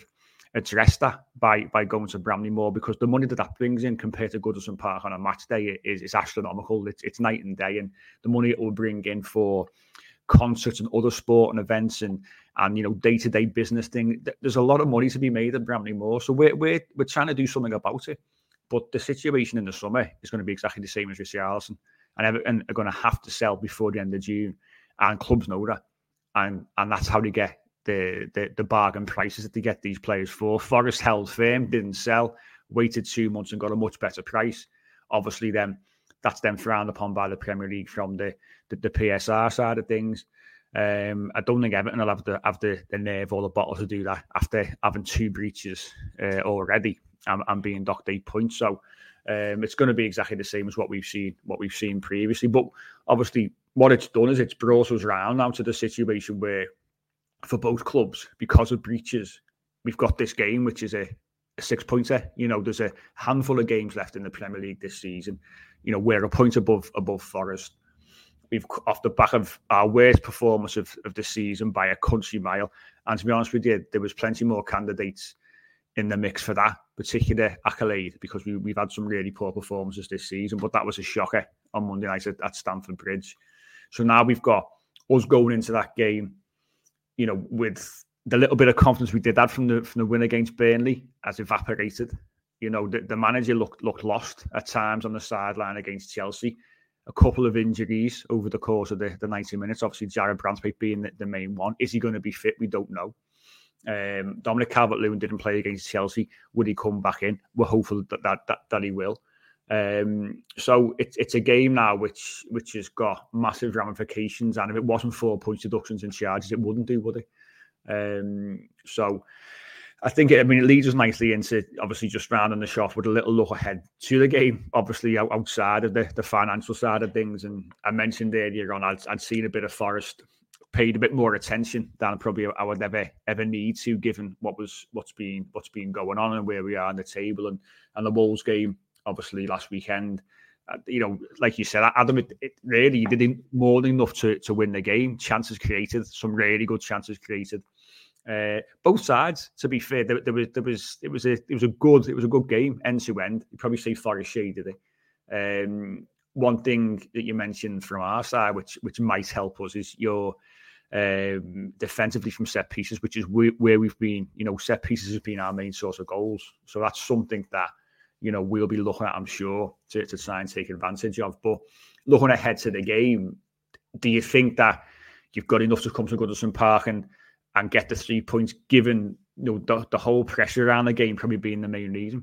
address that by by going to Bramley-Moore, because the money that that brings in compared to Goodison Park on a match day is, is astronomical. It's, it's night and day, and the money it will bring in for concerts and other sport and events and and you know day-to-day business thing, there's a lot of money to be made at Bramley-Moore. So we're we're we're trying to do something about it. But the situation in the summer is going to be exactly the same as Richarlison, and Everton are going to have to sell before the end of June, and clubs know that, and and that's how they get the, the the bargain prices that they get these players for. Forest held firm, didn't sell, waited two months and got a much better price. Obviously, then that's then frowned upon by the Premier League from the the, the P S R side of things. Um, I don't think Everton will have the have the, the nerve or the bottle to do that after having two breaches uh, already and, and being docked eight points. So um, it's going to be exactly the same as what we've seen what we've seen previously. But obviously, what it's done is it's brought us round now to the situation where, for both clubs, because of breaches, we've got this game, which is a, a six-pointer. You know, there's a handful of games left in the Premier League this season. You know, we're a point above above Forest. We've, off the back of our worst performance of, of the season by a country mile. And to be honest with you, there was plenty more candidates in the mix for that particular accolade, because we, we've had some really poor performances this season. But that was a shocker on Monday night at, at Stamford Bridge. So now we've got us going into that game, you know, with the little bit of confidence we did have from the from the win against Burnley has evaporated. You know, the, the manager looked looked lost at times on the sideline against Chelsea. A couple of injuries over the course of the, the ninety minutes. Obviously, Jared Branthwaite being the, the main one. Is he going to be fit? We don't know. Um, Dominic Calvert-Lewin didn't play against Chelsea. Would he come back in? We're hopeful that that that, that he will. Um, so it's it's a game now which which has got massive ramifications, and if it wasn't for points deductions and charges, it wouldn't do, would it? Um, so I think it, I mean it leads us nicely into obviously just rounding the shot with a little look ahead to the game, obviously outside of the, the financial side of things. And I mentioned earlier on I'd, I'd seen a bit of Forest, paid a bit more attention than probably I would ever ever need to, given what was what's been what's been going on and where we are on the table, and and the Wolves game. Obviously, last weekend, uh, you know, like you said, Adam, it, it really did more than enough to, to win the game. Chances created, some really good chances created. Uh, both sides, to be fair, there, there was there was it was a it was a good it was a good game end to end. You probably say Forest shaded it. Um, one thing that you mentioned from our side, which which might help us, is your um, defensively from set pieces, which is where, where we've been. You know, set pieces has been our main source of goals, so that's something that, you know, we'll be looking at, I'm sure, to, to try and take advantage of. But looking ahead to the game, do you think that you've got enough to come to Goodison Park and and get the three points, given, you know, the, the whole pressure around the game probably being the main reason?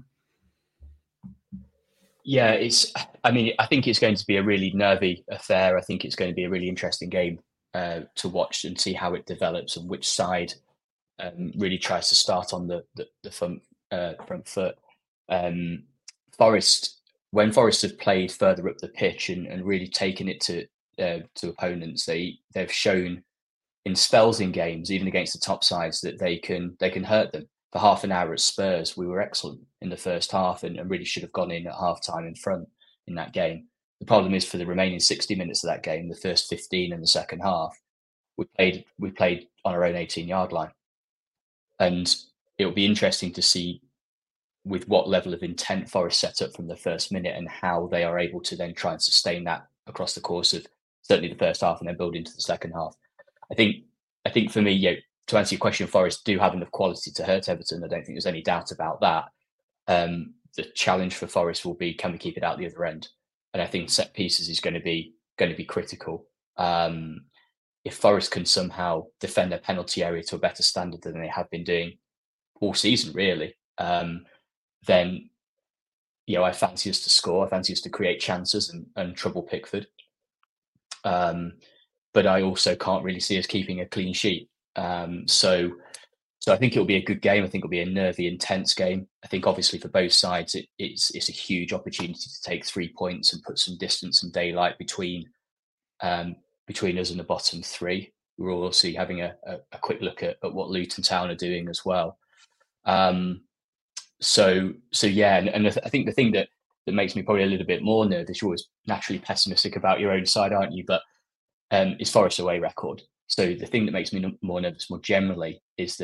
Yeah, it's. I mean, I think it's going to be a really nervy affair. I think it's going to be a really interesting game uh, to watch and see how it develops and which side um, really tries to start on the the, the front uh, front foot. Um, Forest, when Forest have played further up the pitch and, and really taken it to uh, to opponents, they they've shown in spells in games, even against the top sides, that they can they can hurt them. For half an hour at Spurs, we were excellent in the first half and, and really should have gone in at half time in front in that game. The problem is, for the remaining sixty minutes of that game, the first fifteen in the second half, we played we played on our own eighteen yard line, and it'll be interesting to see with what level of intent Forest set up from the first minute and how they are able to then try and sustain that across the course of certainly the first half and then build into the second half. I think, I think for me, yeah, to answer your question, Forest do have enough quality to hurt Everton. I don't think there's any doubt about that. Um, the challenge for Forest will be, can we keep it out the other end? And I think set pieces is going to be going to be critical. Um, if Forest can somehow defend their penalty area to a better standard than they have been doing all season, really, um, then, you know, I fancy us to score. I fancy us to create chances and, and trouble Pickford. Um, but I also can't really see us keeping a clean sheet. Um, so, so I think it'll be a good game. I think it'll be a nervy, intense game. I think obviously for both sides, it, it's it's a huge opportunity to take three points and put some distance and daylight between um, between us and the bottom three. We're also having a, a, a quick look at, at what Luton Town are doing as well. Um, So, so yeah, and, and I think the thing that, that makes me probably a little bit more nervous, you're always naturally pessimistic about your own side, aren't you? But um, it's Forest's away record. So the thing that makes me more nervous more generally is that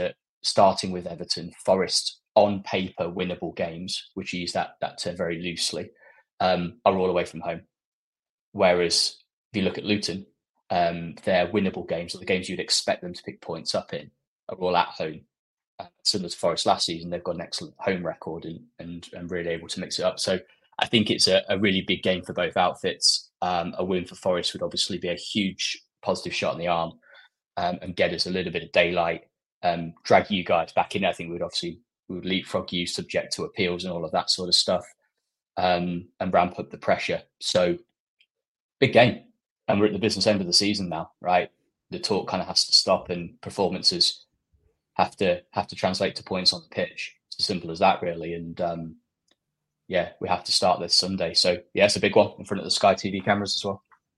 starting with Everton, Forest on paper winnable games, which use that that term very loosely, um, are all away from home. Whereas if you look at Luton, um, their winnable games, or the games you'd expect them to pick points up in, are all at home. Uh, similar to Forest last season, they've got an excellent home record and and, and really able to mix it up. So I think it's a, a really big game for both outfits. Um, a win for Forest would obviously be a huge positive shot in the arm, um, and get us a little bit of daylight, um, drag you guys back in. I think we'd obviously we would leapfrog you subject to appeals and all of that sort of stuff, um, and ramp up the pressure. So big game. And we're at the business end of the season now, right? The talk kind of has to stop and performances have to have to translate to points on the pitch. It's as simple as that, really. And um, yeah, we have to start this Sunday. So yeah, it's a big one in front of the Sky T V cameras as well.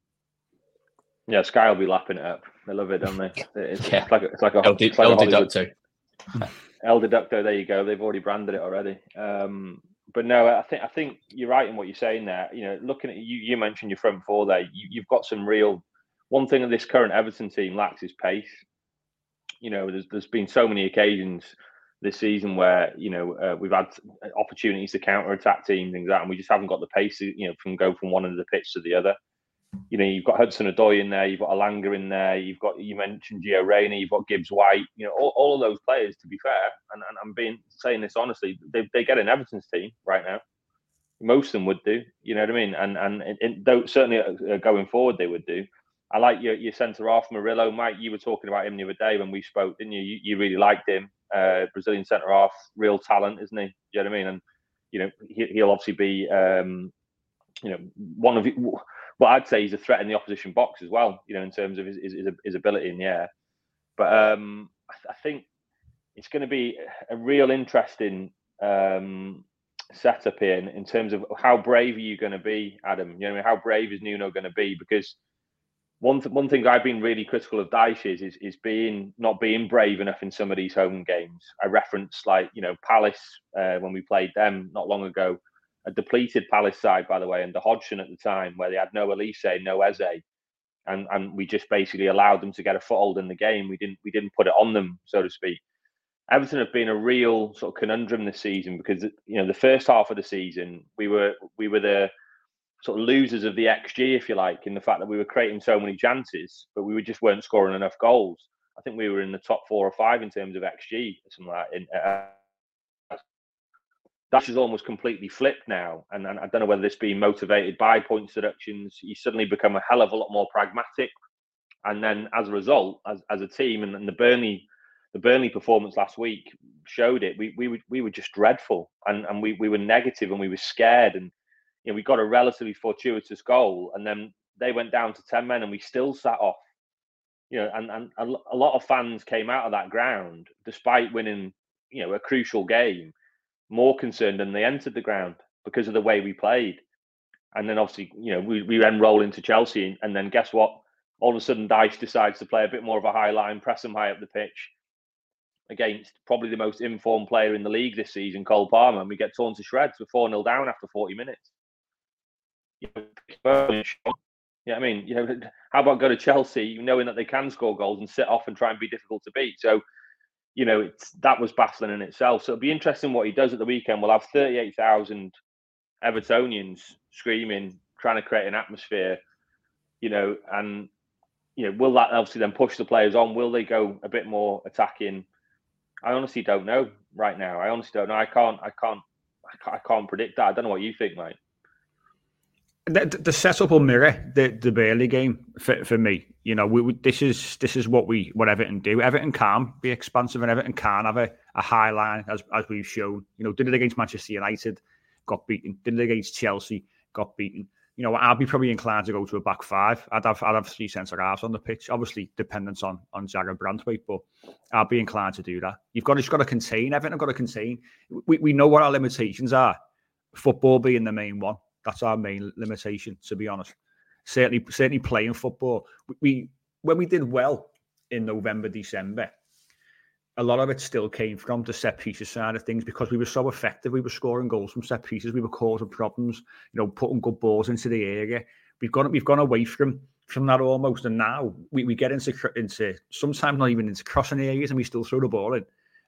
Yeah, Sky will be lapping it up. They love it, don't they? It's, yeah. it's like it's like a El, it's like El a Hollywood. Deducto. El Deducto, there you go. They've already branded it already. Um, but no, I think I think you're right in what you're saying there. You know, looking at you, you mentioned your front four there. You, you've got some real. One thing that this current Everton team lacks is pace. You know, there's there's been so many occasions this season where you know uh, we've had opportunities to counter attack teams, things like that, and we just haven't got the pace. To, you know, from go from one end of the pitch to the other. You know, you've got Hudson-Odoi in there, you've got Alanga in there, you've got, you mentioned Gio Reyna, you've got Gibbs-White, you know, all, all of those players, to be fair, and, and I'm being saying this honestly, they they get in Everton's team right now. Most of them would do, you know what I mean? And and it, it, though, certainly uh, going forward, they would do. I like your, your centre-half, Murillo. Mike, you were talking about him the other day when we spoke, didn't you? You, you really liked him. Uh, Brazilian centre-half, real talent, isn't he? You know what I mean? And, you know, he, he'll obviously be, um, you know, one of... Well, I'd say he's a threat in the opposition box as well, you know, in terms of his his, his ability in the air. But um, I, th- I think it's going to be a real interesting um, setup here in, in terms of how brave are you going to be, Adam? You know, what I mean? How brave is Nuno going to be? Because one th- one thing I've been really critical of Dyche is, is is being not being brave enough in some of these home games. I referenced like you know Palace uh, when we played them not long ago. A depleted Palace side, by the way, under Hodgson at the time, where they had no Elise, no Eze, and and we just basically allowed them to get a foothold in the game. We didn't we didn't put it on them, so to speak. Everton have been a real sort of conundrum this season because you know the first half of the season we were we were the sort of losers of the X G, if you like, in the fact that we were creating so many chances, but we just weren't scoring enough goals. I think we were in the top four or five in terms of X G, or something like that. In, uh, That is almost completely flipped now, and, and I don't know whether this being motivated by points deductions. You suddenly become a hell of a lot more pragmatic, and then as a result, as, as a team, and, and the Burnley, the Burnley performance last week showed it. We we were, we were just dreadful, and, and we, we were negative, and we were scared, and you know we got a relatively fortuitous goal, and then they went down to ten men, and we still sat off. You know, and and a lot of fans came out of that ground despite winning, you know, a crucial game, more concerned than they entered the ground because of the way we played. And then obviously, you know, we, we then roll into Chelsea, and then guess what? All of a sudden, Dyche decides to play a bit more of a high line, press them high up the pitch against probably the most informed player in the league this season, Cole Palmer, and we get torn to shreds. We're four nil down after forty minutes. You know, I mean, you know, how about go to Chelsea knowing that they can score goals and sit off and try and be difficult to beat? So, you know, it's, that was baffling in itself. So it'll be interesting what he does at the weekend. We'll have thirty-eight thousand Evertonians screaming, trying to create an atmosphere, you know, and, you know, will that obviously then push the players on? Will they go a bit more attacking? I honestly don't know right now. I honestly don't know. I can't, I can't, I can't, I can't predict that. I don't know what you think, mate. The, the setup will mirror the, the Burnley game for, for me. You know, we, we, this is this is what we what Everton do. Everton can be expansive, and Everton can have a, a high line, as as we've shown. You know, did it against Manchester United, got beaten. Did it against Chelsea, got beaten. You know, I'd be probably inclined to go to a back five. I'd have I'd have three centre halves on the pitch. Obviously, dependence on on Jared Brantwaite, but I'd be inclined to do that. You've got to, you've got to contain. Everton have got to contain. We we know what our limitations are. Football being the main one. That's our main limitation, to be honest. Certainly, certainly playing football. We, we when we did well in November, December, a lot of it still came from the set pieces side of things because we were so effective. We were scoring goals from set pieces. We were causing problems. You know, putting good balls into the area. We've gone we've gone away from from that almost, and now we, we get into into sometimes not even into crossing areas, and we still throw the ball in.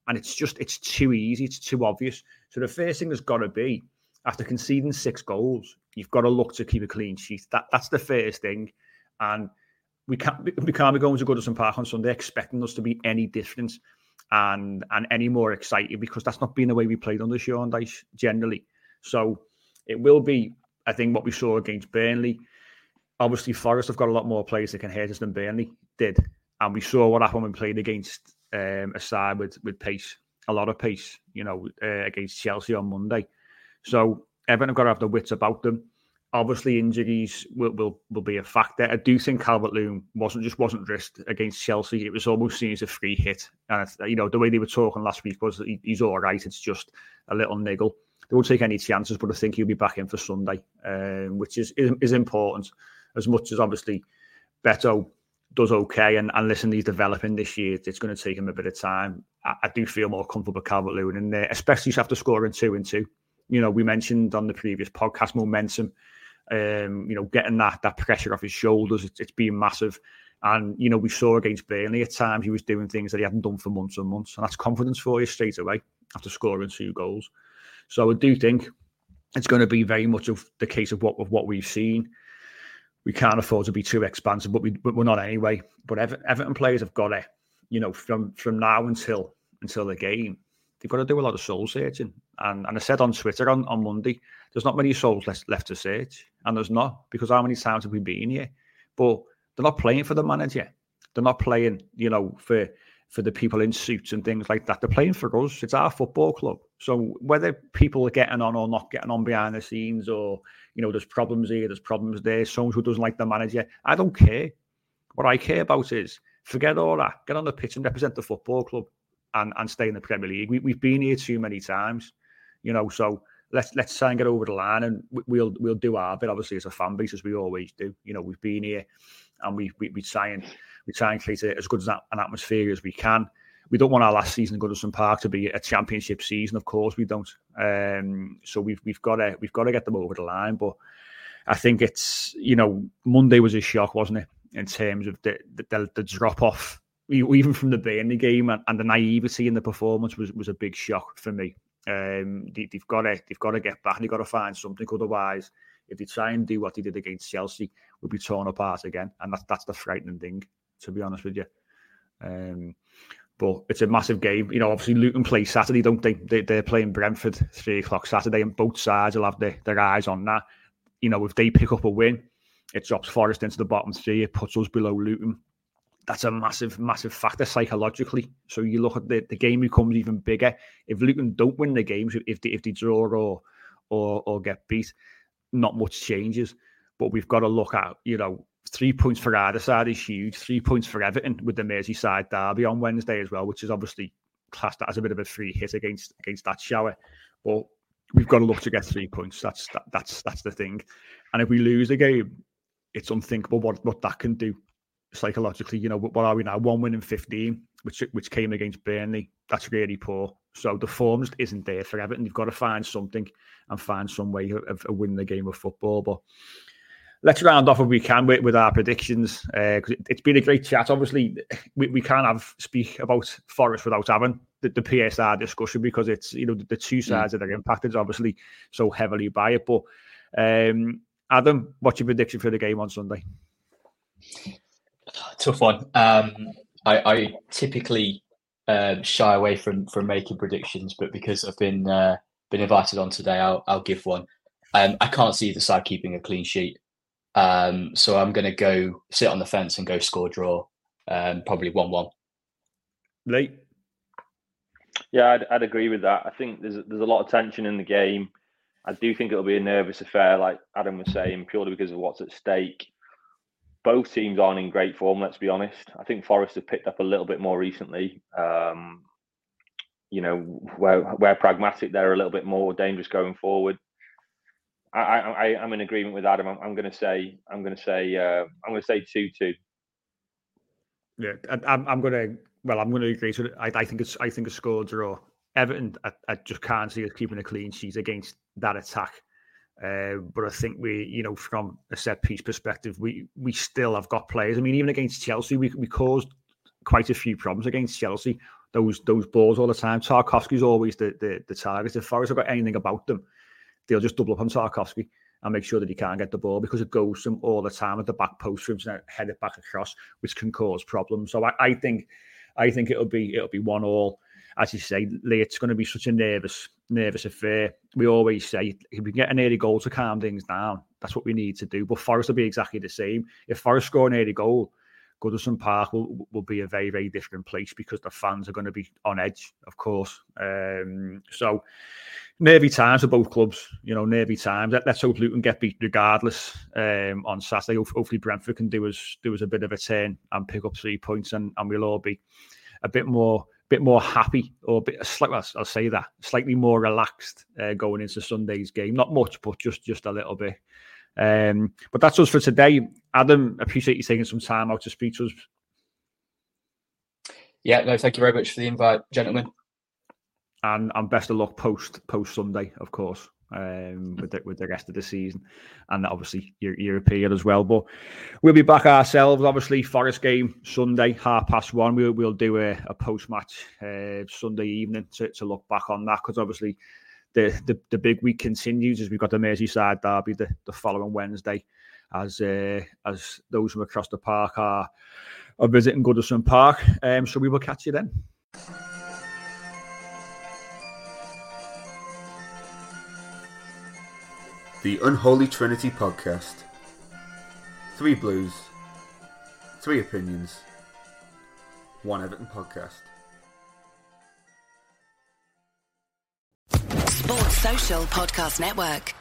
And it's just, it's too easy. It's too obvious. So the first thing has got to be, after conceding six goals, you've got to look to keep a clean sheet. That That's the first thing. And we can't, we can't be going to Goodison Park on Sunday expecting us to be any different and, and any more excited, because that's not been the way we played under Sean Dyche generally. So it will be, I think, what we saw against Burnley. Obviously, Forest have got a lot more players that can hurt us than Burnley did. And we saw what happened when we played against um, a side with, with pace, a lot of pace, you know, uh, against Chelsea on Monday. So Everton have got to have the wits about them. Obviously, injuries will, will, will be a factor. I do think Calvert-Lewin wasn't just wasn't risked against Chelsea. It was almost seen as a free hit. And, you know, the way they were talking last week was that he, he's all right. It's just a little niggle. They won't take any chances, but I think he'll be back in for Sunday, um, which is, is is important. As much as obviously Beto does okay, and, and listen, he's developing this year, it's going to take him a bit of time. I, I do feel more comfortable with Calvert-Lewin in there, especially after scoring two and two. You know, we mentioned on the previous podcast momentum, um, you know, getting that that pressure off his shoulders, it's, it's been massive. And, you know, we saw against Burnley at times he was doing things that he hadn't done for months and months. And that's confidence for you straight away after scoring two goals. So I do think it's going to be very much of the case of what of what we've seen. We can't afford to be too expansive, but, we, but we're not anyway. But Ever, Everton players have got to, you know, from, from now until until the game, they've got to do a lot of soul searching. And, and I said on Twitter on, on Monday, there's not many souls left, left to search. And there's not, because how many times have we been here? But they're not playing for the manager. They're not playing, you know, for for the people in suits and things like that. They're playing for us. It's our football club. So whether people are getting on or not getting on behind the scenes, or, you know, there's problems here, there's problems there, someone who doesn't like the manager, I don't care. What I care about is forget all that. Get on the pitch and represent the football club and, and stay in the Premier League. We, we've been here too many times, you know, so let's let's try and get over the line, and we'll we'll do our bit, obviously, as a fan base, as we always do. You know, we've been here and we we, we try and we try and create a, as good as an atmosphere as we can. We don't want our last season at Goodison Park to be a championship season, of course we don't. Um, so we've we've got to we've got to get them over the line. But I think it's, you know, Monday was a shock, wasn't it, in terms of the the, the drop off, even from the Burnley game, and, and the naivety in the performance was was a big shock for me. Um, they, they've got to they've got to get back. They've got to find something. Otherwise, if they try and do what they did against Chelsea, we'll be torn apart again, and that's that's the frightening thing, to be honest with you. Um, but it's a massive game. You know, obviously Luton play Saturday, don't they? they they're playing Brentford three o'clock Saturday, and both sides will have their, their eyes on that. You know, if they pick up a win, it drops Forest into the bottom three. It puts us below Luton. That's a massive, massive factor psychologically. So you look at the, the game becomes even bigger. If Luton don't win the games, if they if they draw or or or get beat, not much changes. But we've got to look at, you know, three points for either side is huge. Three points for Everton with the Merseyside derby on Wednesday as well, which is obviously classed as a bit of a free hit against against that shower. But we've got to look to get three points. That's that, that's that's the thing. And if we lose the game, it's unthinkable what, what that can do psychologically. You know, what are we now? One win in fifteen, which which came against Burnley. That's really poor. So the form just isn't there for Everton. You've got to find something and find some way of, of winning the game of football. But let's round off if we can with, with our predictions, because uh, it, it's been a great chat. Obviously, we, we can't have speak about Forest without having the, the P S R discussion, because it's, you know, the, the two sides mm. that are impacted obviously so heavily by it. But um, Adam, what's your prediction for the game on Sunday? Tough one. Um, I, I typically uh, shy away from from making predictions, but because I've been uh, been invited on today, I'll I'll give one. Um, I can't see the side keeping a clean sheet. Um, so I'm going to go sit on the fence and go score draw, um, probably one one. Lee? Yeah, I'd, I'd agree with that. I think there's there's a lot of tension in the game. I do think it'll be a nervous affair, like Adam was saying, purely because of what's at stake. Both teams aren't in great form, let's be honest. I think Forest have picked up a little bit more recently. Um, you know, where where pragmatic, they're a little bit more dangerous going forward. I, I, I'm in agreement with Adam. I'm, I'm going to say, I'm going to say, uh, I'm going to say two two. Yeah, I'm, I'm going to. Well, I'm going to agree. So I, I think it's, I think a score draw. Everton, I, I just can't see us keeping a clean sheet against that attack. Uh, but I think we, you know, from a set piece perspective, we we still have got players. I mean, even against Chelsea, we we caused quite a few problems against Chelsea. those those balls all the time. Tarkowski's always the, the, the target. If Forest have got anything about them, they'll just double up on Tarkowski and make sure that he can't get the ball because it goes to him all the time at the back post for him to head it back across, which can cause problems. So I, I think I think it'll be it'll be one all. As you say, Lee, it's going to be such a nervous, nervous affair. We always say if we can get an early goal to calm things down, that's what we need to do. But Forest will be exactly the same. If Forest score an early goal, Goodison Park will, will be a very, very different place because the fans are going to be on edge, of course. Um, so, nervy times for both clubs, you know, nervy times. Let, let's hope Luton get beat regardless um, on Saturday. Hopefully Brentford can do us, do us a bit of a turn and pick up three points and, and we'll all be a bit more bit more happy or a bit slightly, I'll say that, slightly more relaxed uh, going into Sunday's game. Not much, but just, just a little bit. Um, but that's us for today. Adam, appreciate you taking some time out to speak to us. Yeah, no, thank you very much for the invite, gentlemen. And, and best of luck post post Sunday, of course, um, with the, with the rest of the season, and obviously European as well. But we'll be back ourselves. Obviously, Forest game Sunday, half past one. We'll we'll do a, a post match uh, Sunday evening to, to look back on that because obviously the, the the big week continues as we've got the Merseyside derby the, the following Wednesday, as uh, as those from across the park are are visiting Goodison Park. Um, so we will catch you then. The Unholy Trinity Podcast. Three Blues, three opinions, one Everton podcast. Sports Social Podcast Network.